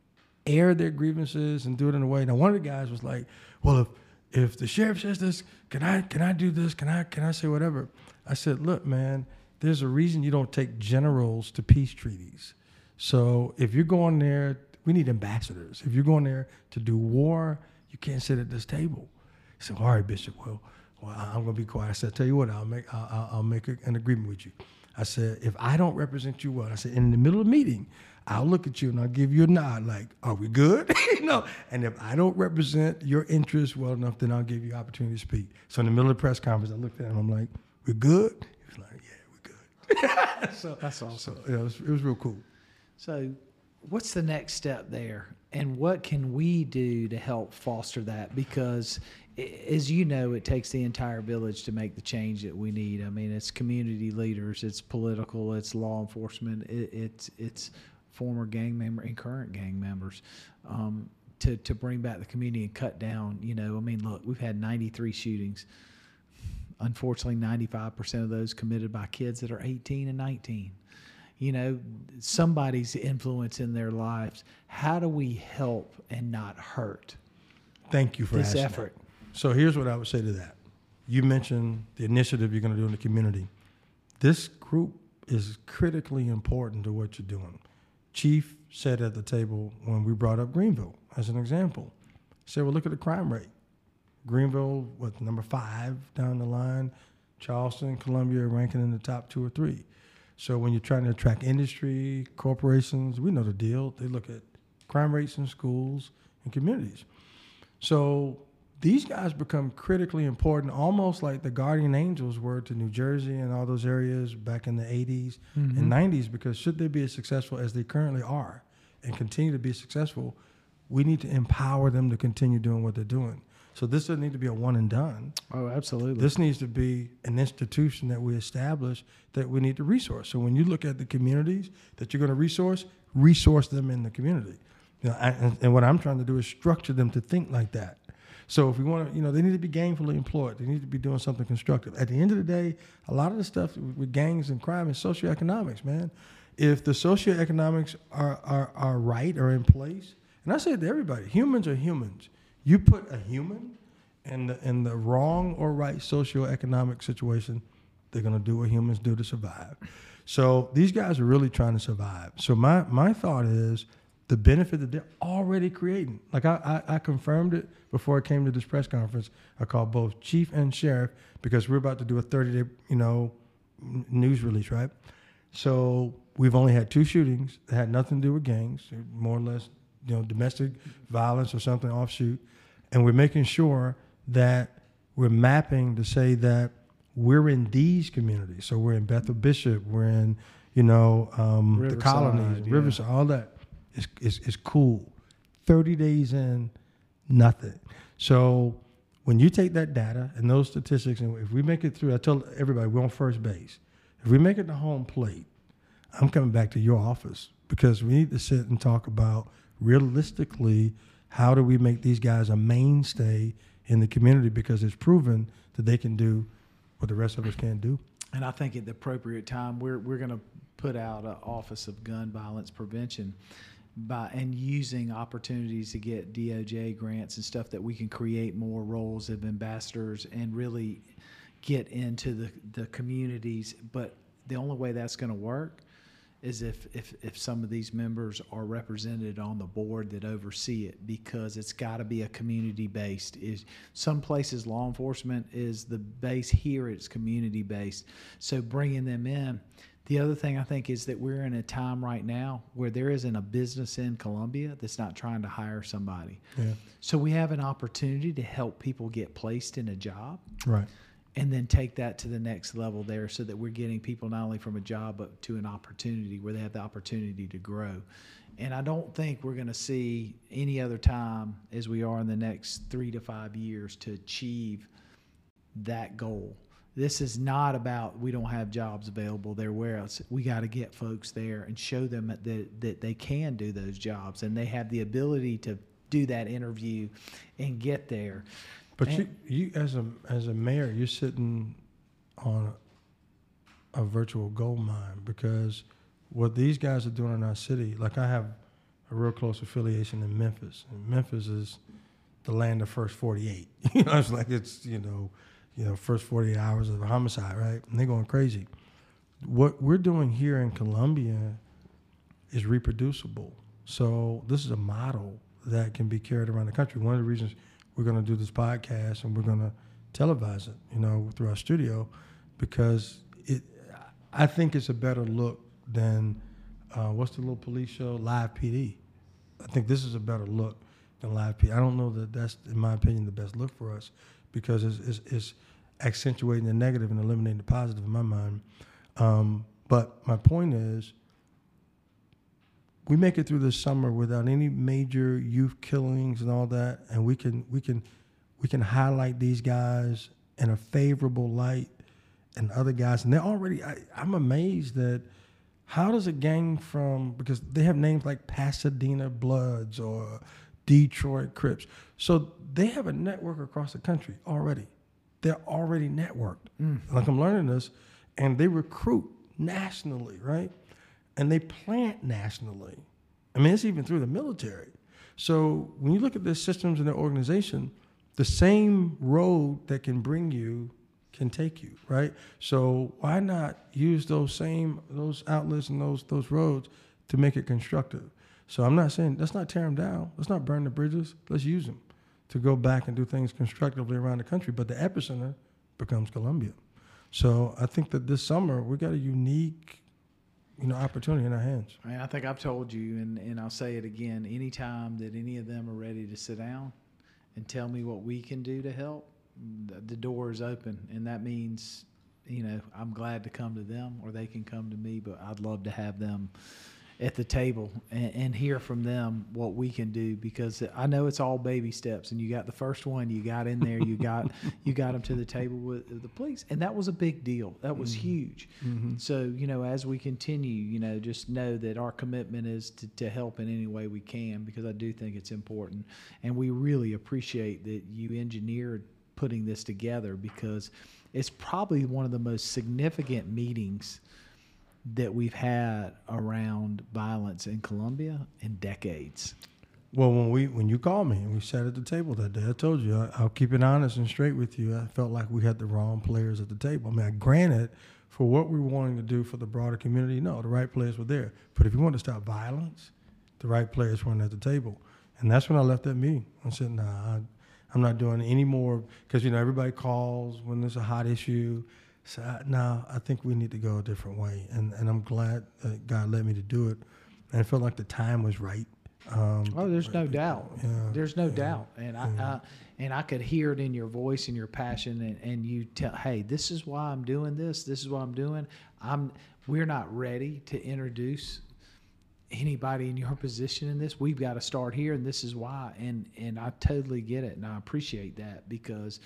air their grievances and do it in a way. Now, one of the guys was like, well, if if the sheriff says this, can I can I do this? Can I can I say whatever? I said, look, man, there's a reason you don't take generals to peace treaties. So if you're going there, we need ambassadors. If you're going there to do war, you can't sit at this table. He said, all right, Bishop, well, well I'm going to be quiet. I said, tell you what, I'll make I'll, I'll make an agreement with you. I said, if I don't represent you well, I said, in the middle of the meeting, I'll look at you and I'll give you a nod like, are we good? you know, and if I don't represent your interests well enough, then I'll give you opportunity to speak. So in the middle of the press conference, I looked at him, I'm like, we're good? He was like, yeah, we're good. so That's awesome. So, yeah, it was, it was real cool. So what's the next step there? And what can we do to help foster that? Because as you know, it takes the entire village to make the change that we need. I mean, it's community leaders, it's political, it's law enforcement, it, it's it's former gang member and current gang members um, to, to bring back the community and cut down. You know, I mean, look, we've had ninety-three shootings. Unfortunately, ninety-five percent of those committed by kids that are eighteen and nineteen. You know, somebody's influence in their lives. How do we help and not hurt? Thank you for this asking effort. That. So here's what I would say to that. You mentioned the initiative you're going to do in the community. This group is critically important to what you're doing. Chief said at the table when we brought up Greenville as an example, he said, well, look at the crime rate. Greenville was number five down the line. Charleston, Columbia ranking in the top two or three. So when you're trying to attract industry, corporations, we know the deal. They look at crime rates in schools and communities. So these guys become critically important, almost like the guardian angels were to New Jersey and all those areas back in the eighties mm-hmm. and nineties, because should they be as successful as they currently are and continue to be successful, we need to empower them to continue doing what they're doing. So this doesn't need to be a one and done. Oh, absolutely. This needs to be an institution that we establish that we need to resource. So when you look at the communities that you're going to resource, resource them in the community. You know, I, and, and what I'm trying to do is structure them to think like that. So if we want to, you know, they need to be gainfully employed. They need to be doing something constructive. At the end of the day, a lot of the stuff with gangs and crime is socioeconomics, man. If the socioeconomics are, are, are right or in place, and I say it to everybody, humans are humans. You put a human in the, in the wrong or right socioeconomic situation, they're going to do what humans do to survive. So these guys are really trying to survive. So my, my thought is the benefit that they're already creating. Like I, I, I confirmed it before I came to this press conference. I called both chief and sheriff because we're about to do a thirty-day, you know, news release, right? So we've only had two shootings that had nothing to do with gangs, more or less, you know, domestic violence or something offshoot. And we're making sure that we're mapping to say that we're in these communities. So we're in Bethel Bishop, we're in, you know, um, the colonies, yeah. Riverside, all that. It's, it's, it's cool. thirty days in, nothing. So when you take that data and those statistics, and if we make it through, I tell everybody we're on first base. If we make it to home plate, I'm coming back to your office because we need to sit and talk about realistically how do we make these guys a mainstay in the community, because it's proven that they can do what the rest of us can't do. And I think at the appropriate time, we're we're going to put out an Office of Gun Violence Prevention by and using opportunities to get D O J grants and stuff that we can create more roles of ambassadors and really get into the, the communities. But the only way that's going to work is if, if, if some of these members are represented on the board that oversee it, because it's got to be a community-based. Is some places law enforcement is the base, here it's community-based. So bringing them in. The other thing I think is that we're in a time right now where there isn't a business in Columbia that's not trying to hire somebody. Yeah. So we have an opportunity to help people get placed in a job. Right. and then take that to the next level there so that we're getting people not only from a job but to an opportunity where they have the opportunity to grow. And I don't think we're going to see any other time as we are in the next three to five years to achieve that goal. This is not about we don't have jobs available there where else. We got to get folks there and show them that, that they can do those jobs and they have the ability to do that interview and get there. But and, you, you as a as a mayor, you're sitting on a, a virtual gold mine, because what these guys are doing in our city, like I have a real close affiliation in Memphis, and Memphis is the land of first forty-eight. You know, it's like it's you know, you know, first forty-eight hours of a homicide, right? And they're going crazy. What we're doing here in Columbia is reproducible. So this is a model that can be carried around the country. One of the reasons we're going to do this podcast and we're going to televise it, you know, through our studio, because it, I think it's a better look than uh, what's the little police show, Live P D. I think this is a better look than Live P D. I don't know that that's, in my opinion, the best look for us, because it's, it's, it's accentuating the negative and eliminating the positive in my mind. Um, but my point is, we make it through this summer without any major youth killings and all that, and we can we can we can highlight these guys in a favorable light and other guys, and they're already. I, I'm amazed that how does a gang from, because they have names like Pasadena Bloods or Detroit Crips, so they have a network across the country already. They're already networked. Mm. Like I'm learning this, and they recruit nationally, right? And they plant nationally. I mean, it's even through the military. So when you look at their systems and their organization, the same road that can bring you can take you, right? So why not use those same, those outlets and those those roads to make it constructive? So I'm not saying, let's not tear them down. Let's not burn the bridges. Let's use them to go back and do things constructively around the country. But the epicenter becomes Columbia. So I think that this summer we got a unique, you know, opportunity in our hands. I mean, I think I've told you, and, and I'll say it again, anytime that any of them are ready to sit down and tell me what we can do to help, the, the door is open. And that means, you know, I'm glad to come to them or they can come to me, but I'd love to have them at the table and, and hear from them what we can do, because I know it's all baby steps, and you got the first one, you got in there, you got you got them to the table with the police, and that was a big deal. That was mm-hmm. huge. Mm-hmm. So, you know, as we continue, you know, just know that our commitment is to, to help in any way we can, because I do think it's important, and we really appreciate that you engineered putting this together, because it's probably one of the most significant meetings that we've had around violence in Columbia in decades. Well, when we when you called me and we sat at the table that day, I told you, I, I'll keep it honest and straight with you. I felt like we had the wrong players at the table. I mean, I granted, for what we were wanting to do for the broader community, no, the right players were there. But if you want to stop violence, the right players weren't at the table. And that's when I left that meeting. I said, nah, I, I'm not doing any more, because, you know, everybody calls when there's a hot issue. So I, no, I think we need to go a different way, and and I'm glad that God led me to do it, and it felt like the time was right. Um, oh, there's no doubt. Yeah, there's no yeah, doubt, and yeah. I, I and I could hear it in your voice and your passion, and, and you tell, hey, this is why I'm doing this. This is what I'm doing. I'm. We're not ready to introduce anybody in your position in this. We've got to start here, and this is why. And and I totally get it, and I appreciate that, because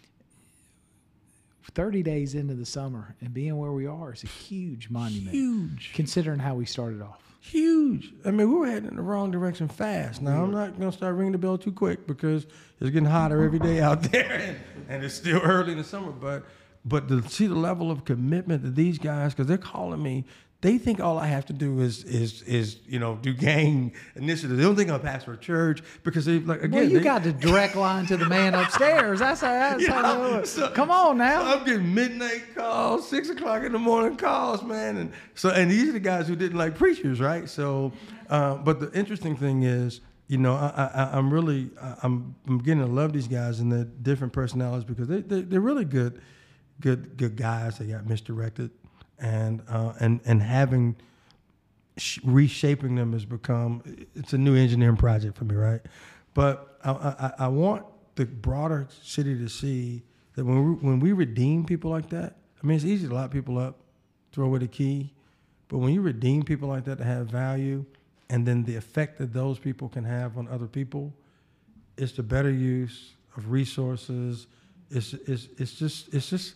thirty days into the summer and being where we are is a huge monument. Huge. Considering how we started off. Huge. I mean, we were heading in the wrong direction fast. Now, yeah. I'm not going to start ringing the bell too quick, because it's getting hotter every day out there, and, and it's still early in the summer. But but to see the level of commitment that these guys, because they're calling me, they think all I have to do is is is you know do gang initiatives. They don't think I'm a pastor of church, because they like again. Well, you they, got the direct line to the man upstairs. That's how. That's yeah, how they do it. So, Come on now. So I'm getting midnight calls, six o'clock in the morning calls, man, and so and these are the guys who didn't like preachers, right? So, uh, but the interesting thing is, you know, I, I, I'm really I'm I'm getting to love these guys and their different personalities, because they, they they're really good, good good guys. They got misdirected. And uh, and and having sh- reshaping them has become, it's a new engineering project for me, right? But I, I, I want the broader city to see that when we, when we redeem people like that, I mean, it's easy to lock people up, throw away the key, but when you redeem people like that that have value, and then the effect that those people can have on other people, it's the better use of resources. It's it's it's just it's just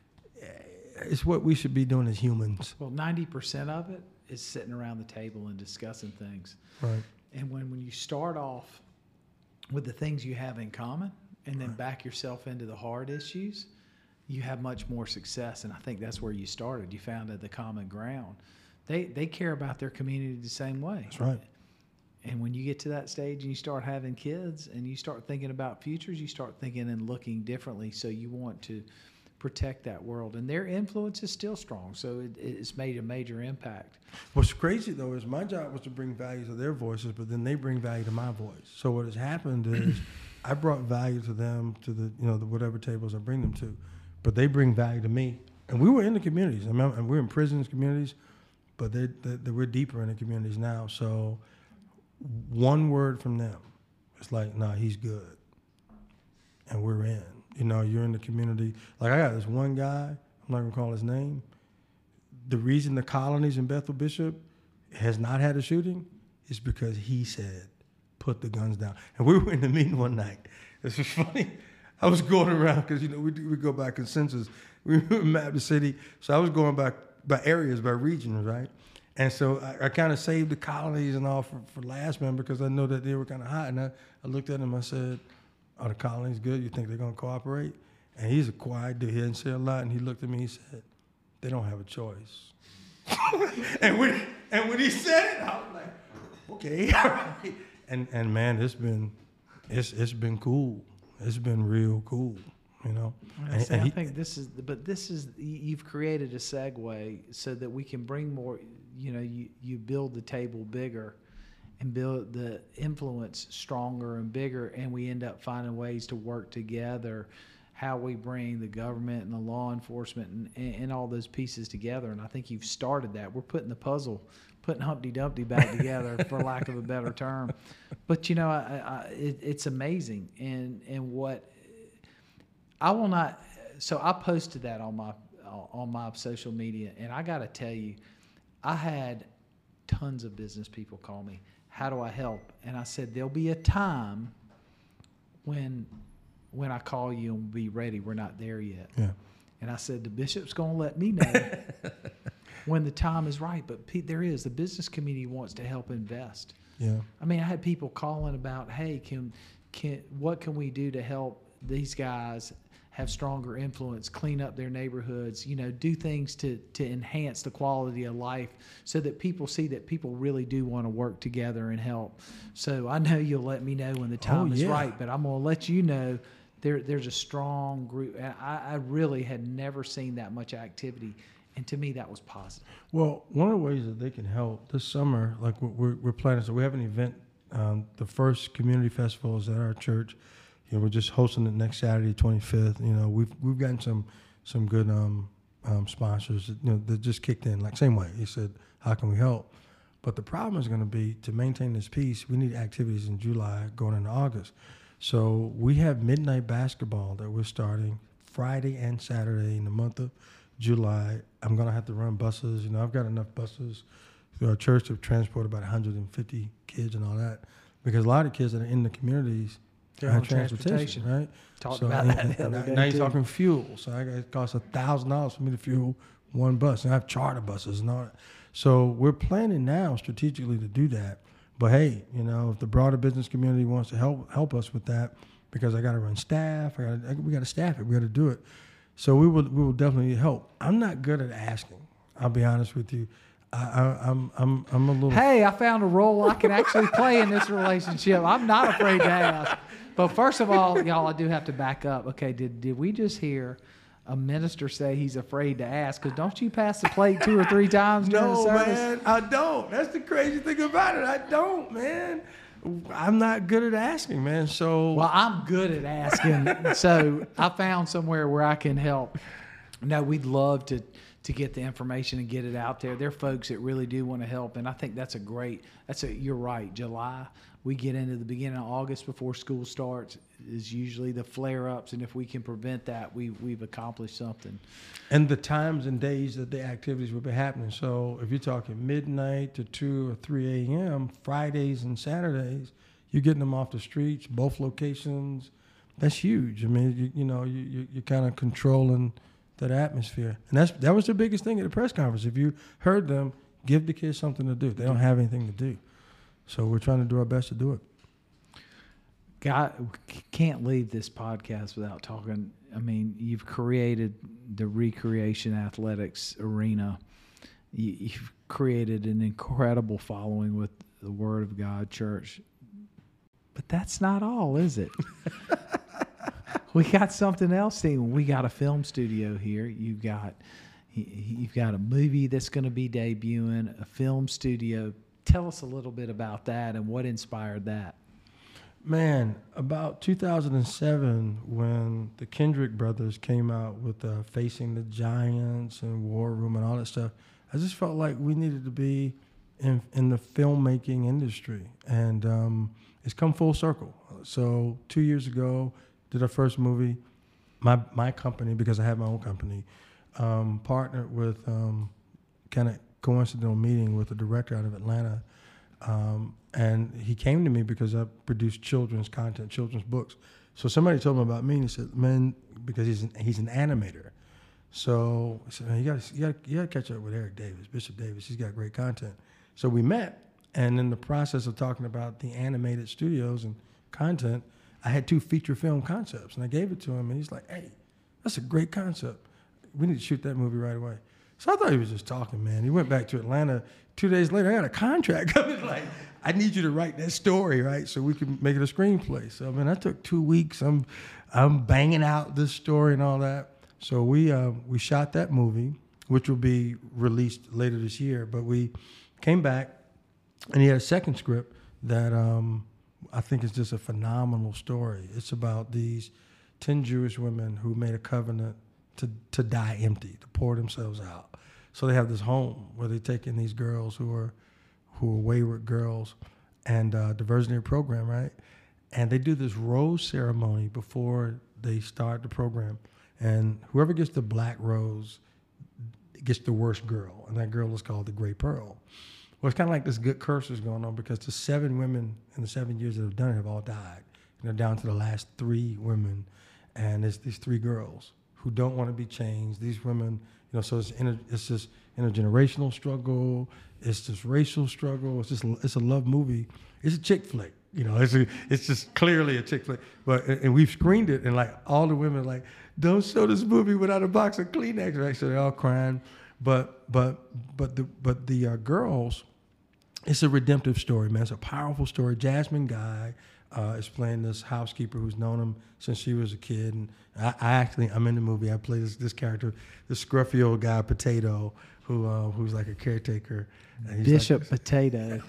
it's what we should be doing as humans. Well, ninety percent of it is sitting around the table and discussing things. Right. And when, when you start off with the things you have in common and then Right. back yourself into the hard issues, you have much more success. And I think that's where you started. You found the common ground. They they care about their community the same way. That's right. And when you get to that stage and you start having kids and you start thinking about futures, you start thinking and looking differently. So you want to protect that world. And their influence is still strong. So it, it's made a major impact. What's crazy, though, is my job was to bring value to their voices, but then they bring value to my voice. So what has happened is I brought value to them, to the, you know, the whatever tables I bring them to, but they bring value to me. And we were in the communities. I mean, and we're in prisons, communities, but they, they, they, we're deeper in the communities now. So one word from them, it's like, nah, he's good. And we're in. You know, you're in the community. Like I got this one guy, I'm not gonna call his name. The reason the colonies in Bethel Bishop has not had a shooting is because he said, put the guns down. And we were in the meeting one night. This was funny. I was going around, because, you know, we, we go by consensus. We mapped the city. So I was going by, by areas, by regions, right? And so I, I kind of saved the colonies and all for, for last, man, because I know that they were kind of hot. And I, I looked at him, I said, are the colonies good? You think they're going to cooperate? And he's a quiet dude. He didn't say a lot. And he looked at me, he said, they don't have a choice. and when and when he said it, I was like, okay, all right. And and man, it's been it's it's been cool. It's been real cool, you know. Well, and, see, and I he, think this is, but this is, you've created a segue so that we can bring more, you know, you, you build the table bigger and build the influence stronger and bigger, and we end up finding ways to work together, how we bring the government and the law enforcement and, and, and all those pieces together. And I think you've started that. We're putting the puzzle, putting Humpty Dumpty back together, for lack of a better term. But, you know, I, I, it, it's amazing. And, and what I will not, so I posted that on my, on my social media, and I got to tell you, I had tons of business people call me. How do I help? And I said, there'll be a time when when I call you and be ready. We're not there yet. yeah. And I said, the bishop's going to let me know when the time is right. But Pete, there is. The business community wants to help invest. Yeah. I mean, I had people calling about, hey, can can what can we do to help these guys have stronger influence, clean up their neighborhoods, you know, do things to, to enhance the quality of life so that people see that people really do want to work together and help. So I know you'll let me know when the time Oh, is yeah. right, but I'm going to let you know there there's a strong group. I, I really had never seen that much activity, and to me that was positive. Well, one of the ways that they can help this summer, like we're, we're planning, so we have an event, um, the first community festival is at our church. You know, we're just hosting it next Saturday, twenty-fifth. You know, we've we've gotten some some good um, um, sponsors, you know, that just kicked in, like same way. He said, how can we help? But the problem is going to be, to maintain this peace, we need activities in July going into August. So we have midnight basketball that we're starting Friday and Saturday in the month of July. I'm going to have to run buses. You know, I've got enough buses through our church to transport about one hundred fifty kids and all that, because a lot of kids that are in the communities, They're Uh, on transportation, transportation. right? Talked So, about and- that the and other day, now you're too. talking fuel. So I got, it costs a thousand dollars for me to fuel one bus, and I have charter buses and all that. So we're planning now strategically to do that. But hey, you know, if the broader business community wants to help help us with that, because I got to run staff, I got we got to staff it, we got to do it. So we will we will definitely need help. I'm not good at asking. I'll be honest with you. I, I, I'm I'm I'm a little. Hey, I found a role I can actually play in this relationship. I'm not afraid to ask. But first of all, y'all, I do have to back up. Okay, did did we just hear a minister say he's afraid to ask? Because don't you pass the plate two or three times during No, the service? man, I don't. That's the crazy thing about it. I don't, man. I'm not good at asking, man. So Well, I'm good at asking. So I found somewhere where I can help. No, we'd love to to get the information and get it out there. They're folks that really do want to help, and I think that's a great. That's a. You're right. July, we get into the beginning of August before school starts is usually the flare-ups, and if we can prevent that, we we've accomplished something. And the times and days that the activities will be happening. So if you're talking midnight to two or three a.m., Fridays and Saturdays, you're getting them off the streets, both locations. That's huge. I mean, you, you know, you, you, you're kind of controlling that atmosphere. And that's that was the biggest thing at the press conference. If you heard them, give the kids something to do. They don't have anything to do. So we're trying to do our best to do it. God, can't leave this podcast without talking. I mean, you've created the Recreation Athletics arena. You, you've created an incredible following with the Word of God Church. But that's not all, is it? We got something else, Stephen. We got a film studio here. You've got you've got a movie that's going to be debuting, a film studio. Tell us a little bit about that and what inspired that. Man, about two thousand seven, when the Kendrick brothers came out with uh, Facing the Giants and War Room and all that stuff, I just felt like we needed to be in in the filmmaking industry. And um, it's come full circle. So two years ago, did our first movie. My my company, because I have my own company, um, partnered with um, kind of coincidental meeting with a director out of Atlanta. Um, and he came to me because I produced children's content, children's books. So somebody told him about me, and he said, "Man," because he's an, he's an animator. So I said, "Man, you got you got you got to catch up with Eric Davis, Bishop Davis. He's got great content." So we met, and in the process of talking about the animated studios and content, I had two feature film concepts, and I gave it to him, and he's like, "Hey, that's a great concept. We need to shoot that movie right away." So I thought he was just talking, man. He went back to Atlanta. Two days later, I got a contract coming. Like, I need you to write that story, right, so we can make it a screenplay. So, I mean, that took two weeks. I'm, I'm banging out this story and all that. So we, uh, we shot that movie, which will be released later this year. But we came back, and he had a second script that um, I think is just a phenomenal story. It's about these ten Jewish women who made a covenant to to die empty, to pour themselves out. So they have this home where they take in these girls who are who are wayward girls, and uh, diversionary program, right? And they do this rose ceremony before they start the program, and whoever gets the black rose gets the worst girl, and that girl is called the Gray Pearl. Well, it's kind of like this good curse is going on because the seven women in the seven years that have done it have all died, and they're down to the last three women, and it's these three girls who don't want to be changed. These women, you know, so it's inter, it's this intergenerational struggle. It's this racial struggle. It's just it's a love movie. It's a chick flick, you know. It's a, it's just clearly a chick flick. But and we've screened it, and like all the women are like, don't show this movie without a box of Kleenex, right? So they're all crying. But but but the but the uh, girls, it's a redemptive story, man. It's a powerful story. Jasmine Guy uh, is playing this housekeeper who's known him since she was a kid, and I, I actually I'm in the movie. I play this this character, this scruffy old guy, Potato, who uh, who's like a caretaker. And he's Bishop like Potato.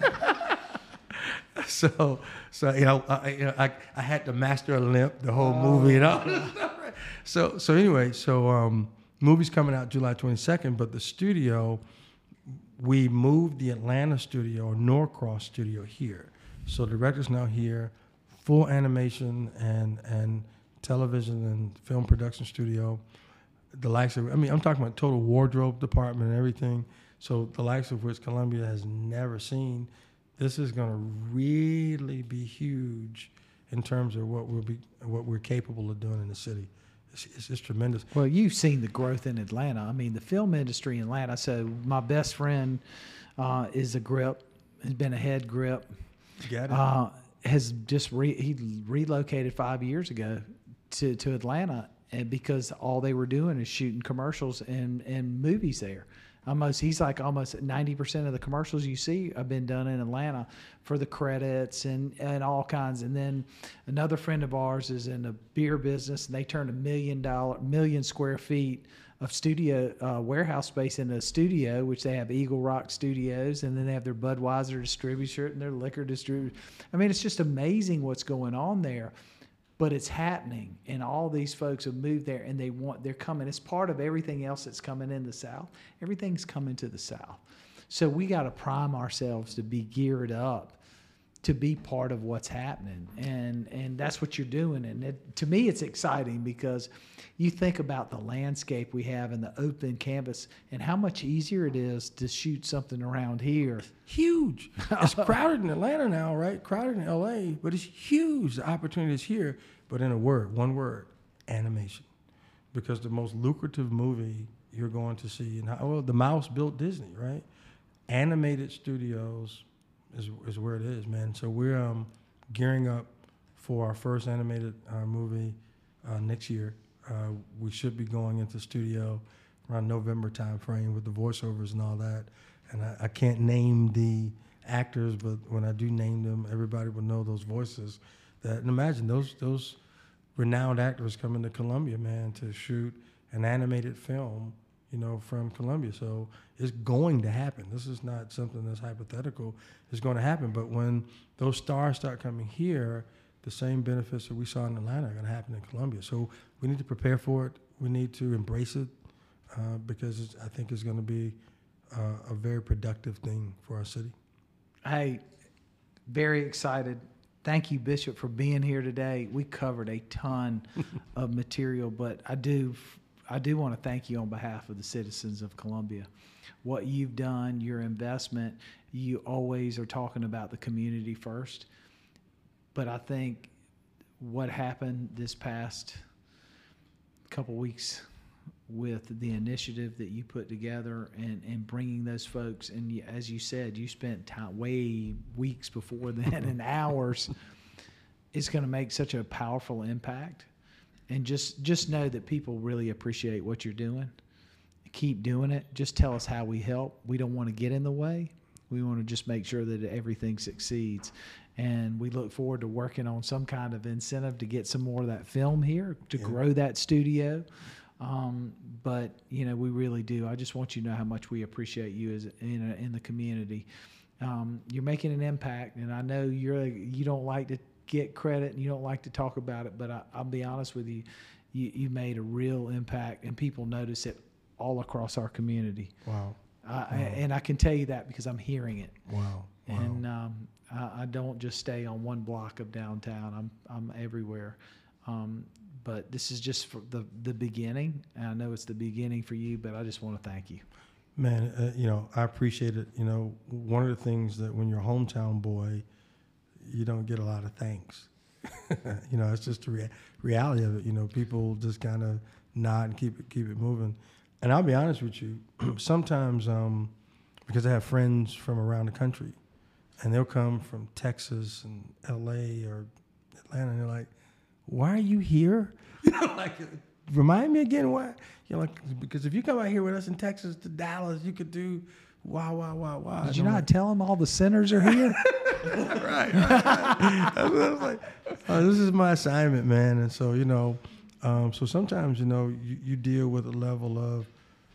so so you know I, you know I I had to master a limp the whole oh. movie and all this stuff. Right? So so anyway, so um, movie's coming out July twenty-second, but the studio, we moved the Atlanta studio, Norcross studio here. So the director's now here, full animation and and television and film production studio. The likes of, I mean, I'm talking about total wardrobe department and everything. So the likes of which Columbia has never seen. This is going to really be huge in terms of what we'll be, what we're capable of doing in the city. It's, it's just tremendous. Well, you've seen the growth in Atlanta. I mean, the film industry in Atlanta. So my best friend uh, is a grip, has been a head grip. Got it. Uh, has just re- he relocated five years ago to, to Atlanta, and because all they were doing is shooting commercials and, and movies there. Almost, he's like almost ninety percent of the commercials you see have been done in Atlanta for the credits and, and all kinds. And then another friend of ours is in the beer business, and they turned a million dollar, million square feet of studio uh, warehouse space into a studio, which they have Eagle Rock Studios, and then they have their Budweiser distributor and their liquor distributor. I mean, it's just amazing what's going on there. but it's happening, and all these folks have moved there, and they want they're coming. It's part of everything else that's coming in the South. Everything's coming to the South, so we got to prime ourselves to be geared up to be part of what's happening, and and that's what you're doing. And it, to me, it's exciting because you think about the landscape we have and the open canvas, and how much easier it is to shoot something around here. Huge. It's crowded in Atlanta now, right? Crowded in L A, but it's huge. The opportunity is here. But in a word, one word, animation, because the most lucrative movie you're going to see, and how, well, the mouse built Disney, right? Animated studios is is where it is, man. So we're um, gearing up for our first animated uh, movie uh, next year. Uh, we should be going into studio around November time frame with the voiceovers and all that. And I, I can't name the actors, but when I do name them, everybody will know those voices. That and imagine those those renowned actors coming to Columbia, man, to shoot an animated film, you know, from Columbia. So it's going to happen. This is not something that's hypothetical. It's going to happen. But when those stars start coming here, the same benefits that we saw in Atlanta are going to happen in Columbia. So we need to prepare for it. We need to embrace it uh, because it's, I think it's going to be uh, a very productive thing for our city. Hey, very excited. Thank you, Bishop, for being here today. We covered a ton of material, but I do I do want to thank you on behalf of the citizens of Columbia. What you've done, your investment, you always are talking about the community first. But I think what happened this past couple weeks with the initiative that you put together and, and bringing those folks, and you, as you said, you spent time way weeks before then and hours, is going to make such a powerful impact. And just, just know that people really appreciate what you're doing. Keep doing it. Just tell us how we help. We don't want to get in the way. We want to just make sure that everything succeeds. And we look forward to working on some kind of incentive to get some more of that film here, to yeah. grow that studio. Um, but, you know, we really do. I just want you to know how much we appreciate you as in, a, in the community. Um, you're making an impact, and I know you're you don't like to get credit and you don't like to talk about it, but I, I'll be honest with you, you, you made a real impact, and people notice it all across our community. Wow. I, wow. I, and I can tell you that because I'm hearing it. Wow. wow. And um, I, I don't just stay on one block of downtown. I'm I'm everywhere. Um, but this is just for the, the beginning. And I know it's the beginning for you, but I just want to thank you. Man, uh, you know, I appreciate it. You know, one of the things that when you're a hometown boy, you don't get a lot of thanks. You know, it's just the rea- reality of it. You know, people just kind of nod and keep it, keep it moving. And I'll be honest with you, sometimes um, because I have friends from around the country, and they'll come from Texas and L A or Atlanta, and they're like, why are you here? You know, like, remind me again why. You know, like, because if you come out here with us in Texas to Dallas, you could do wow, wow, wow, wow. Did you not like, tell them all the sinners are here? right, right, right. I was like, oh, this is my assignment, man. And so, you know, um, so sometimes, you know, you, you deal with a level of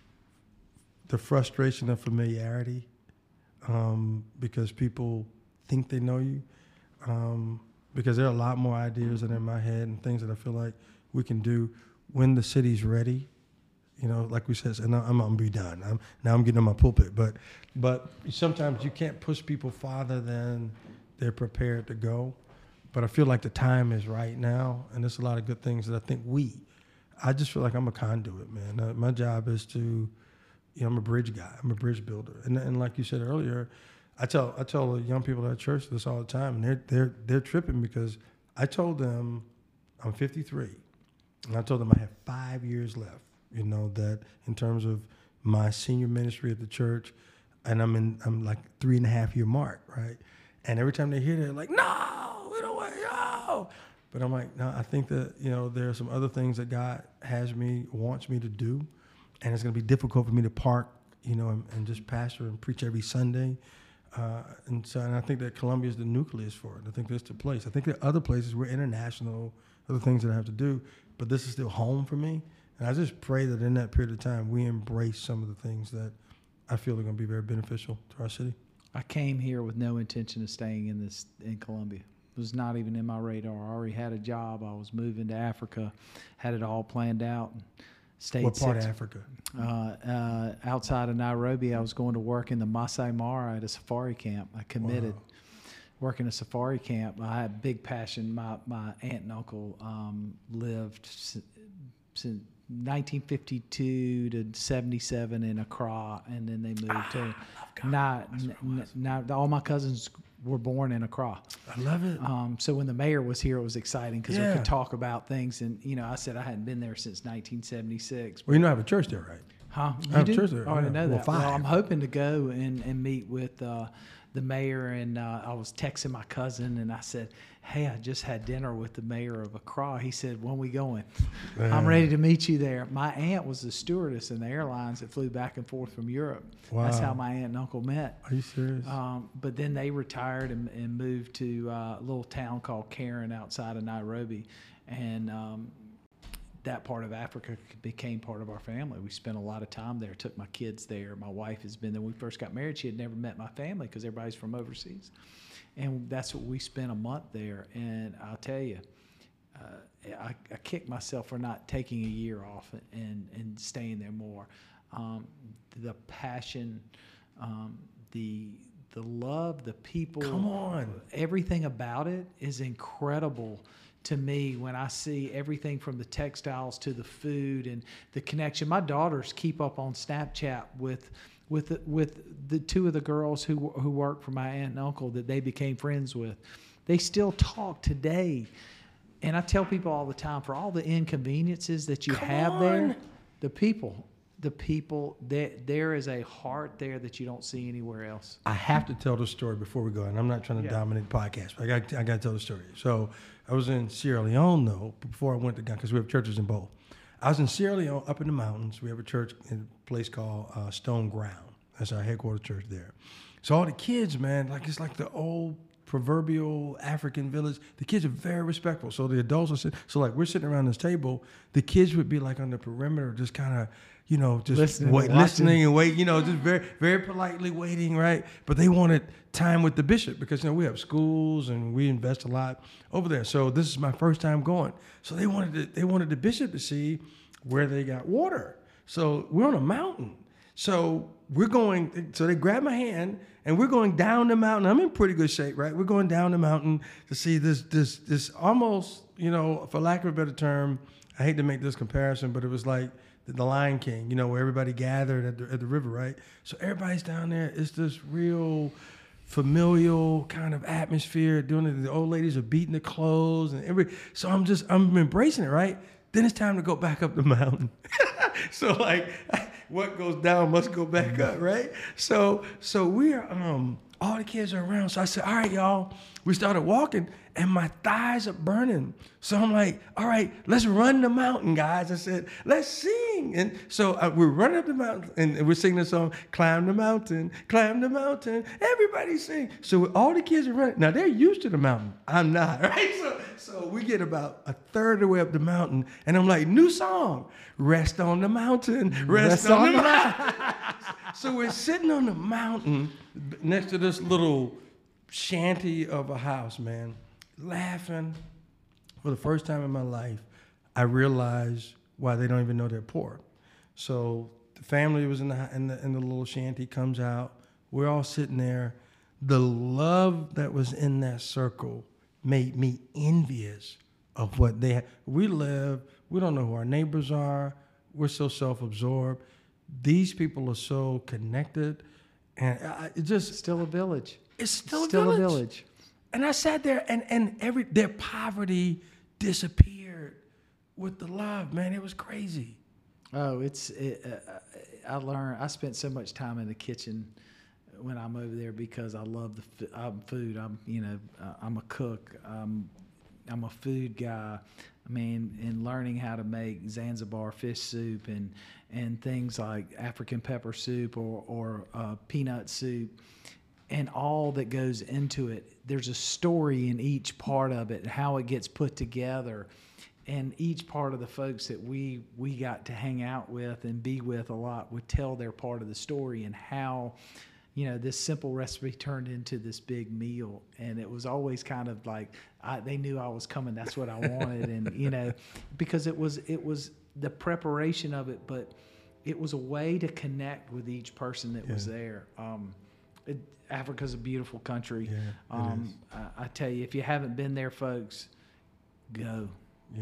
the frustration of familiarity um, because people think they know you. Um, because there are a lot more ideas that are in my head and things that I feel like we can do when the city's ready. You know, like we said, and I'm, I'm gonna be done. I'm, now I'm getting on my pulpit, but but sometimes you can't push people farther than they're prepared to go. But I feel like the time is right now, and there's a lot of good things that I think we. I just feel like I'm a conduit, man. Uh, my job is to, you know, I'm a bridge guy. I'm a bridge builder, and and like you said earlier, I tell I tell the young people at church this all the time, and they're they're they're tripping because I told them I'm fifty-three, and I told them I have five years left. You know, that in terms of my senior ministry at the church, and I'm in, I'm like three and a half year mark, right? And every time they hear that, they're like, no, we don't want to go. But I'm like, no, I think that, you know, there are some other things that God has me, wants me to do. And it's going to be difficult for me to park, you know, and, and just pastor and preach every Sunday. Uh, and so, and I think that Columbia is the nucleus for it. I think that's the place. I think there are other places, we're international, other things that I have to do, but this is still home for me. And I just pray that in that period of time, we embrace some of the things that I feel are going to be very beneficial to our city. I came here with no intention of staying in this in Columbia. was not even in my radar. I already had a job. I was moving to Africa, had it all planned out. Stayed What part six, of Africa? Uh, uh, outside of Nairobi, I was going to work in the Masai Mara at a safari camp. I committed. Wow. Working a safari camp. I had a big passion. My my aunt and uncle um, lived since, since nineteen fifty-two to seventy-seven in Accra, and then they moved ah, to. Not, n- not all my cousins were born in Accra. I love it. Um, so when the mayor was here, it was exciting because yeah. we could talk about things. And you know, I said I hadn't been there since nineteen seventy-six. Well, you know, I have a church there, right? Huh? You I have do? a church there. Oh, I didn't know well, that. Five. Well, I'm hoping to go and, and meet with uh, the mayor. And uh, I was texting my cousin, and I said, "Hey, I just had dinner with the mayor of Accra." He said, "When we going?" Man. I'm ready to meet you there. My aunt was the stewardess in the airlines that flew back and forth from Europe. Wow. That's how my aunt and uncle met. Are you serious? Um, but then they retired and, and moved to uh, a little town called Karen outside of Nairobi. And um, that part of Africa became part of our family. We spent a lot of time there, took my kids there. My wife has been there. When we first got married, she had never met my family because everybody's from overseas. And that's what we spent a month there. And I'll tell you, uh, I, I kicked myself for not taking a year off and, and staying there more. Um, the passion, um, the the love, the people. Come on. Everything about it is incredible to me when I see everything from the textiles to the food and the connection. My daughters keep up on Snapchat with with the, with the two of the girls who who work for my aunt and uncle that they became friends with. They still talk today. And I tell people all the time, for all the inconveniences that you Come have on. there, the people, the people, there, there is a heart there that you don't see anywhere else. I have to tell the story before we go, and I'm not trying to yeah. dominate the podcast, but I got I got to tell the story. So I was in Sierra Leone, though, before I went to Ghana, because we have churches in both. I was in Sierra Leone, up in the mountains. We have a church in a place called uh, Stone Ground. That's our headquarters church there. So all the kids, man, like it's like the old proverbial African village. The kids are very respectful. So the adults are sitting, so like we're sitting around this table, the kids would be like on the perimeter, just kind of, you know, just listening, wait, listening and wait, you know, just very, very politely waiting, right? But they wanted time with the bishop because, you know, we have schools and we invest a lot over there. So this is my first time going. So they wanted to, they wanted the bishop to see where they got water. So we're on a mountain. So we're going, so they grab my hand and we're going down the mountain. I'm in pretty good shape, right? We're going down the mountain to see this, this, this almost, you know, for lack of a better term, I hate to make this comparison, but it was like the Lion King, you know, where everybody gathered at the, at the river, right? So everybody's down there. It's this real familial kind of atmosphere. Doing it, the old ladies are beating the clothes and every. So I'm just, I'm embracing it, right? Then it's time to go back up the mountain. So like, what goes down must go back up, right? So so we are, um, all the kids are around. So I said, all right, y'all. We started walking, and my thighs are burning. So I'm like, all right, let's run the mountain, guys. I said, let's sing. And so uh, we're running up the mountain, and we're singing the song, climb the mountain, climb the mountain. Everybody sing. So all the kids are running. Now, they're used to the mountain. I'm not, right? So, so we get about a third of the way up the mountain, and I'm like, new song, rest on the mountain, rest, rest on, on the mountain. So we're sitting on the mountain next to this little shanty of a house, man, laughing. For the first time in my life, I realized why they don't even know they're poor. So the family was in the in the, in the little shanty, comes out. We're all sitting there. The love that was in that circle made me envious of what they had. We live, we don't know who our neighbors are. We're so self-absorbed. These people are so connected. And I, it just... Still a village. It's still, still a, village. a village. And I sat there, and, and every their poverty disappeared with the love, man. It was crazy. Oh, it's. It, uh, I learned. I spent so much time in the kitchen when I'm over there because I love the f- I'm food. I'm you know uh, I'm a cook. Um, I'm a food guy. I mean, in learning how to make Zanzibar fish soup and and things like African pepper soup or or uh, peanut soup. And all that goes into it, there's a story in each part of it, how it gets put together. And each part of the folks that we we got to hang out with and be with a lot would tell their part of the story and how, you know, this simple recipe turned into this big meal. And it was always kind of like, I, they knew I was coming. That's what I wanted. And, you know, because it was, it was the preparation of it, but it was a way to connect with each person that yeah. was there. Um, it, Africa's a beautiful country. Yeah, um, I, I tell you, if you haven't been there, folks, go. Yeah.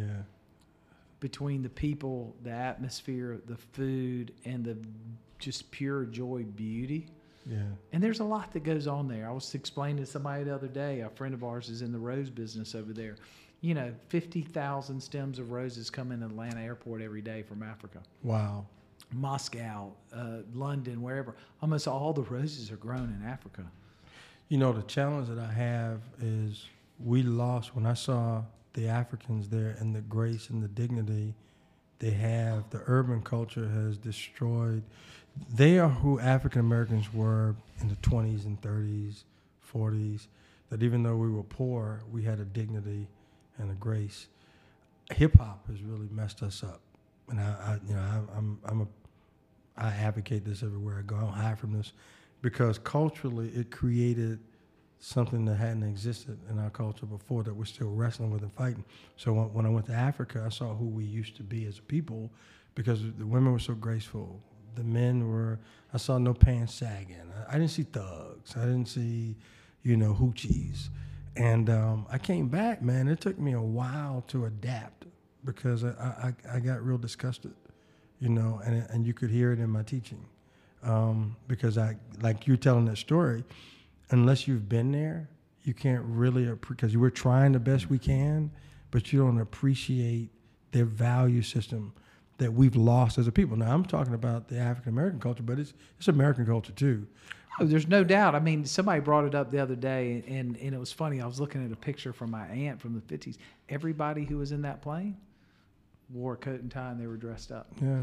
Between the people, the atmosphere, the food, and the just pure joy, beauty. Yeah. And there's a lot that goes on there. I was explaining to somebody the other day, a friend of ours is in the rose business over there. You know, fifty thousand stems of roses come in Atlanta airport every day from Africa. Wow. Moscow, uh, London, wherever. Almost all the roses are grown in Africa. You know, the challenge that I have is we lost, when I saw the Africans there and the grace and the dignity they have, the urban culture has destroyed. They are who African Americans were in the twenties and thirties, forties, that even though we were poor, we had a dignity and a grace. Hip hop has really messed us up. And I, I you know, I, I'm, I'm a, I advocate this everywhere I go. I don't hide from this, because culturally it created something that hadn't existed in our culture before that we're still wrestling with and fighting. So when, when I went to Africa, I saw who we used to be as a people, because the women were so graceful. The men were, I saw no pants sagging. I, I didn't see thugs. I didn't see, you know, hoochies. And um, I came back, man. It took me a while to adapt, because I, I, I got real disgusted, you know, and and you could hear it in my teaching, um, because I, like you're telling that story, unless you've been there, you can't really, because we're trying the best we can, but you don't appreciate their value system that we've lost as a people. Now, I'm talking about the African American culture, but it's it's American culture too. Oh, there's no doubt. I mean, somebody brought it up the other day, and, and it was funny. I was looking at a picture from my aunt from the fifties. Everybody who was in that plane wore a coat and tie, and they were dressed up. Yeah.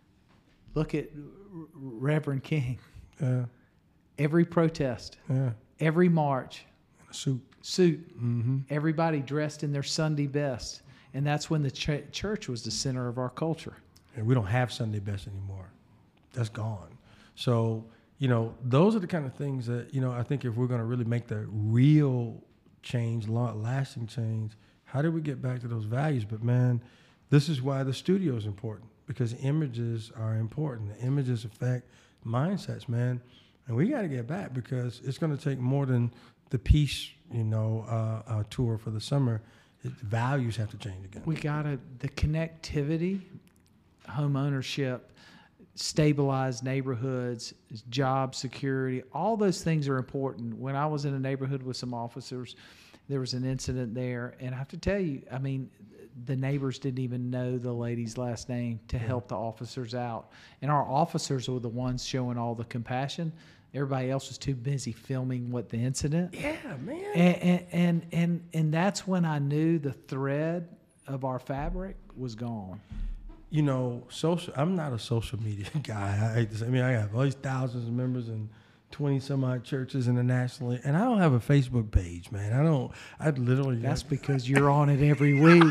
Look at Reverend King. Yeah. Every protest. Yeah. Every march. A suit. Suit. Mm-hmm. Everybody dressed in their Sunday best. And that's when the ch- church was the center of our culture. And we don't have Sunday best anymore. That's gone. So, you know, those are the kind of things that, you know, I think if we're going to really make the real change, long, lasting change, how do we get back to those values? But, man, this is why the studio is important, because images are important. The images affect mindsets, man. And we got to get back, because it's going to take more than the peace, you know, uh, uh, tour for the summer. It, values have to change again. We got to, the connectivity, home ownership, stabilized neighborhoods, job security, all those things are important. When I was in a neighborhood with some officers, there was an incident there, and I have to tell you, I mean, the neighbors didn't even know the lady's last name to help the officers out. And our officers were the ones showing all the compassion. Everybody else was too busy filming what the incident. Yeah, man. And and and and, and that's when I knew the thread of our fabric was gone. You know, social. I'm not a social media guy. I hate to say. I mean, I have all these thousands of members in twenty some odd churches internationally, and I don't have a Facebook page, man. I don't. I literally. That's because you're on it every week.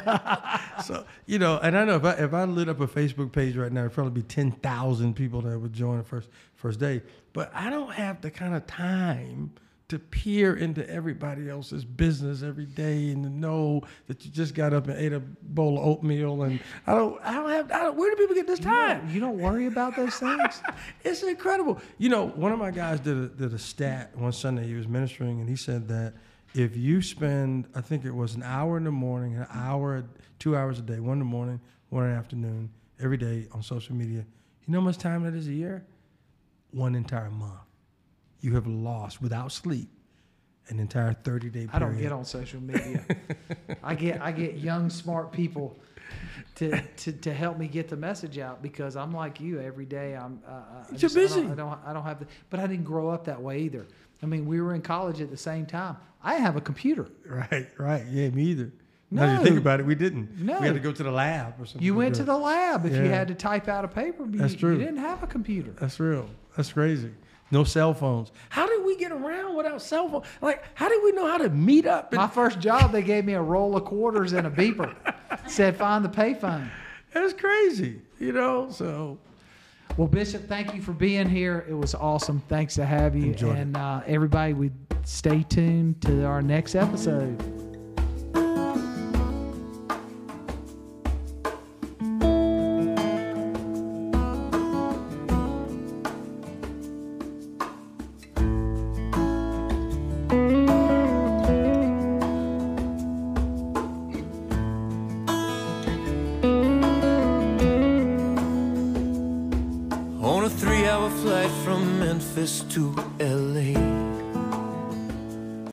So, you know, and I know if I if I lit up a Facebook page right now, it'd probably be ten thousand people that would join the first first day. But I don't have the kind of time to peer into everybody else's business every day and to know that you just got up and ate a bowl of oatmeal. And I don't, I don't have, I don't, where do people get this time? You don't, you don't worry about those things? It's incredible. You know, one of my guys did a, did a stat one Sunday. He was ministering, and he said that if you spend, I think it was an hour in the morning, an hour, two hours a day, one in the morning, one in the afternoon, every day on social media, you know how much time that is a year? One entire month. You have lost, without sleep, an entire thirty-day period. I don't get on social media. I get I get young, smart people to, to to help me get the message out, because I'm like you. Every day I'm. Uh, I You're busy. I don't, I don't. I don't have the. But I didn't grow up that way either. I mean, we were in college at the same time. I have a computer. Right, right. Yeah, me either. No. Now you think about it, we didn't. No. We had to go to the lab or something. You went like to that. the lab if Yeah. you had to type out a paper. You, That's true. You didn't have a computer. That's real. That's crazy. No cell phones. How did we get around without cell phones? Like, how did we know how to meet up? And My first job, they gave me a roll of quarters and a beeper. Said, find the payphone. That's crazy, you know? So, Well, Bishop, thank you for being here. It was awesome. Thanks to have you. Enjoyed and uh, everybody, we stay tuned to our next episode. On a three-hour flight from Memphis to L A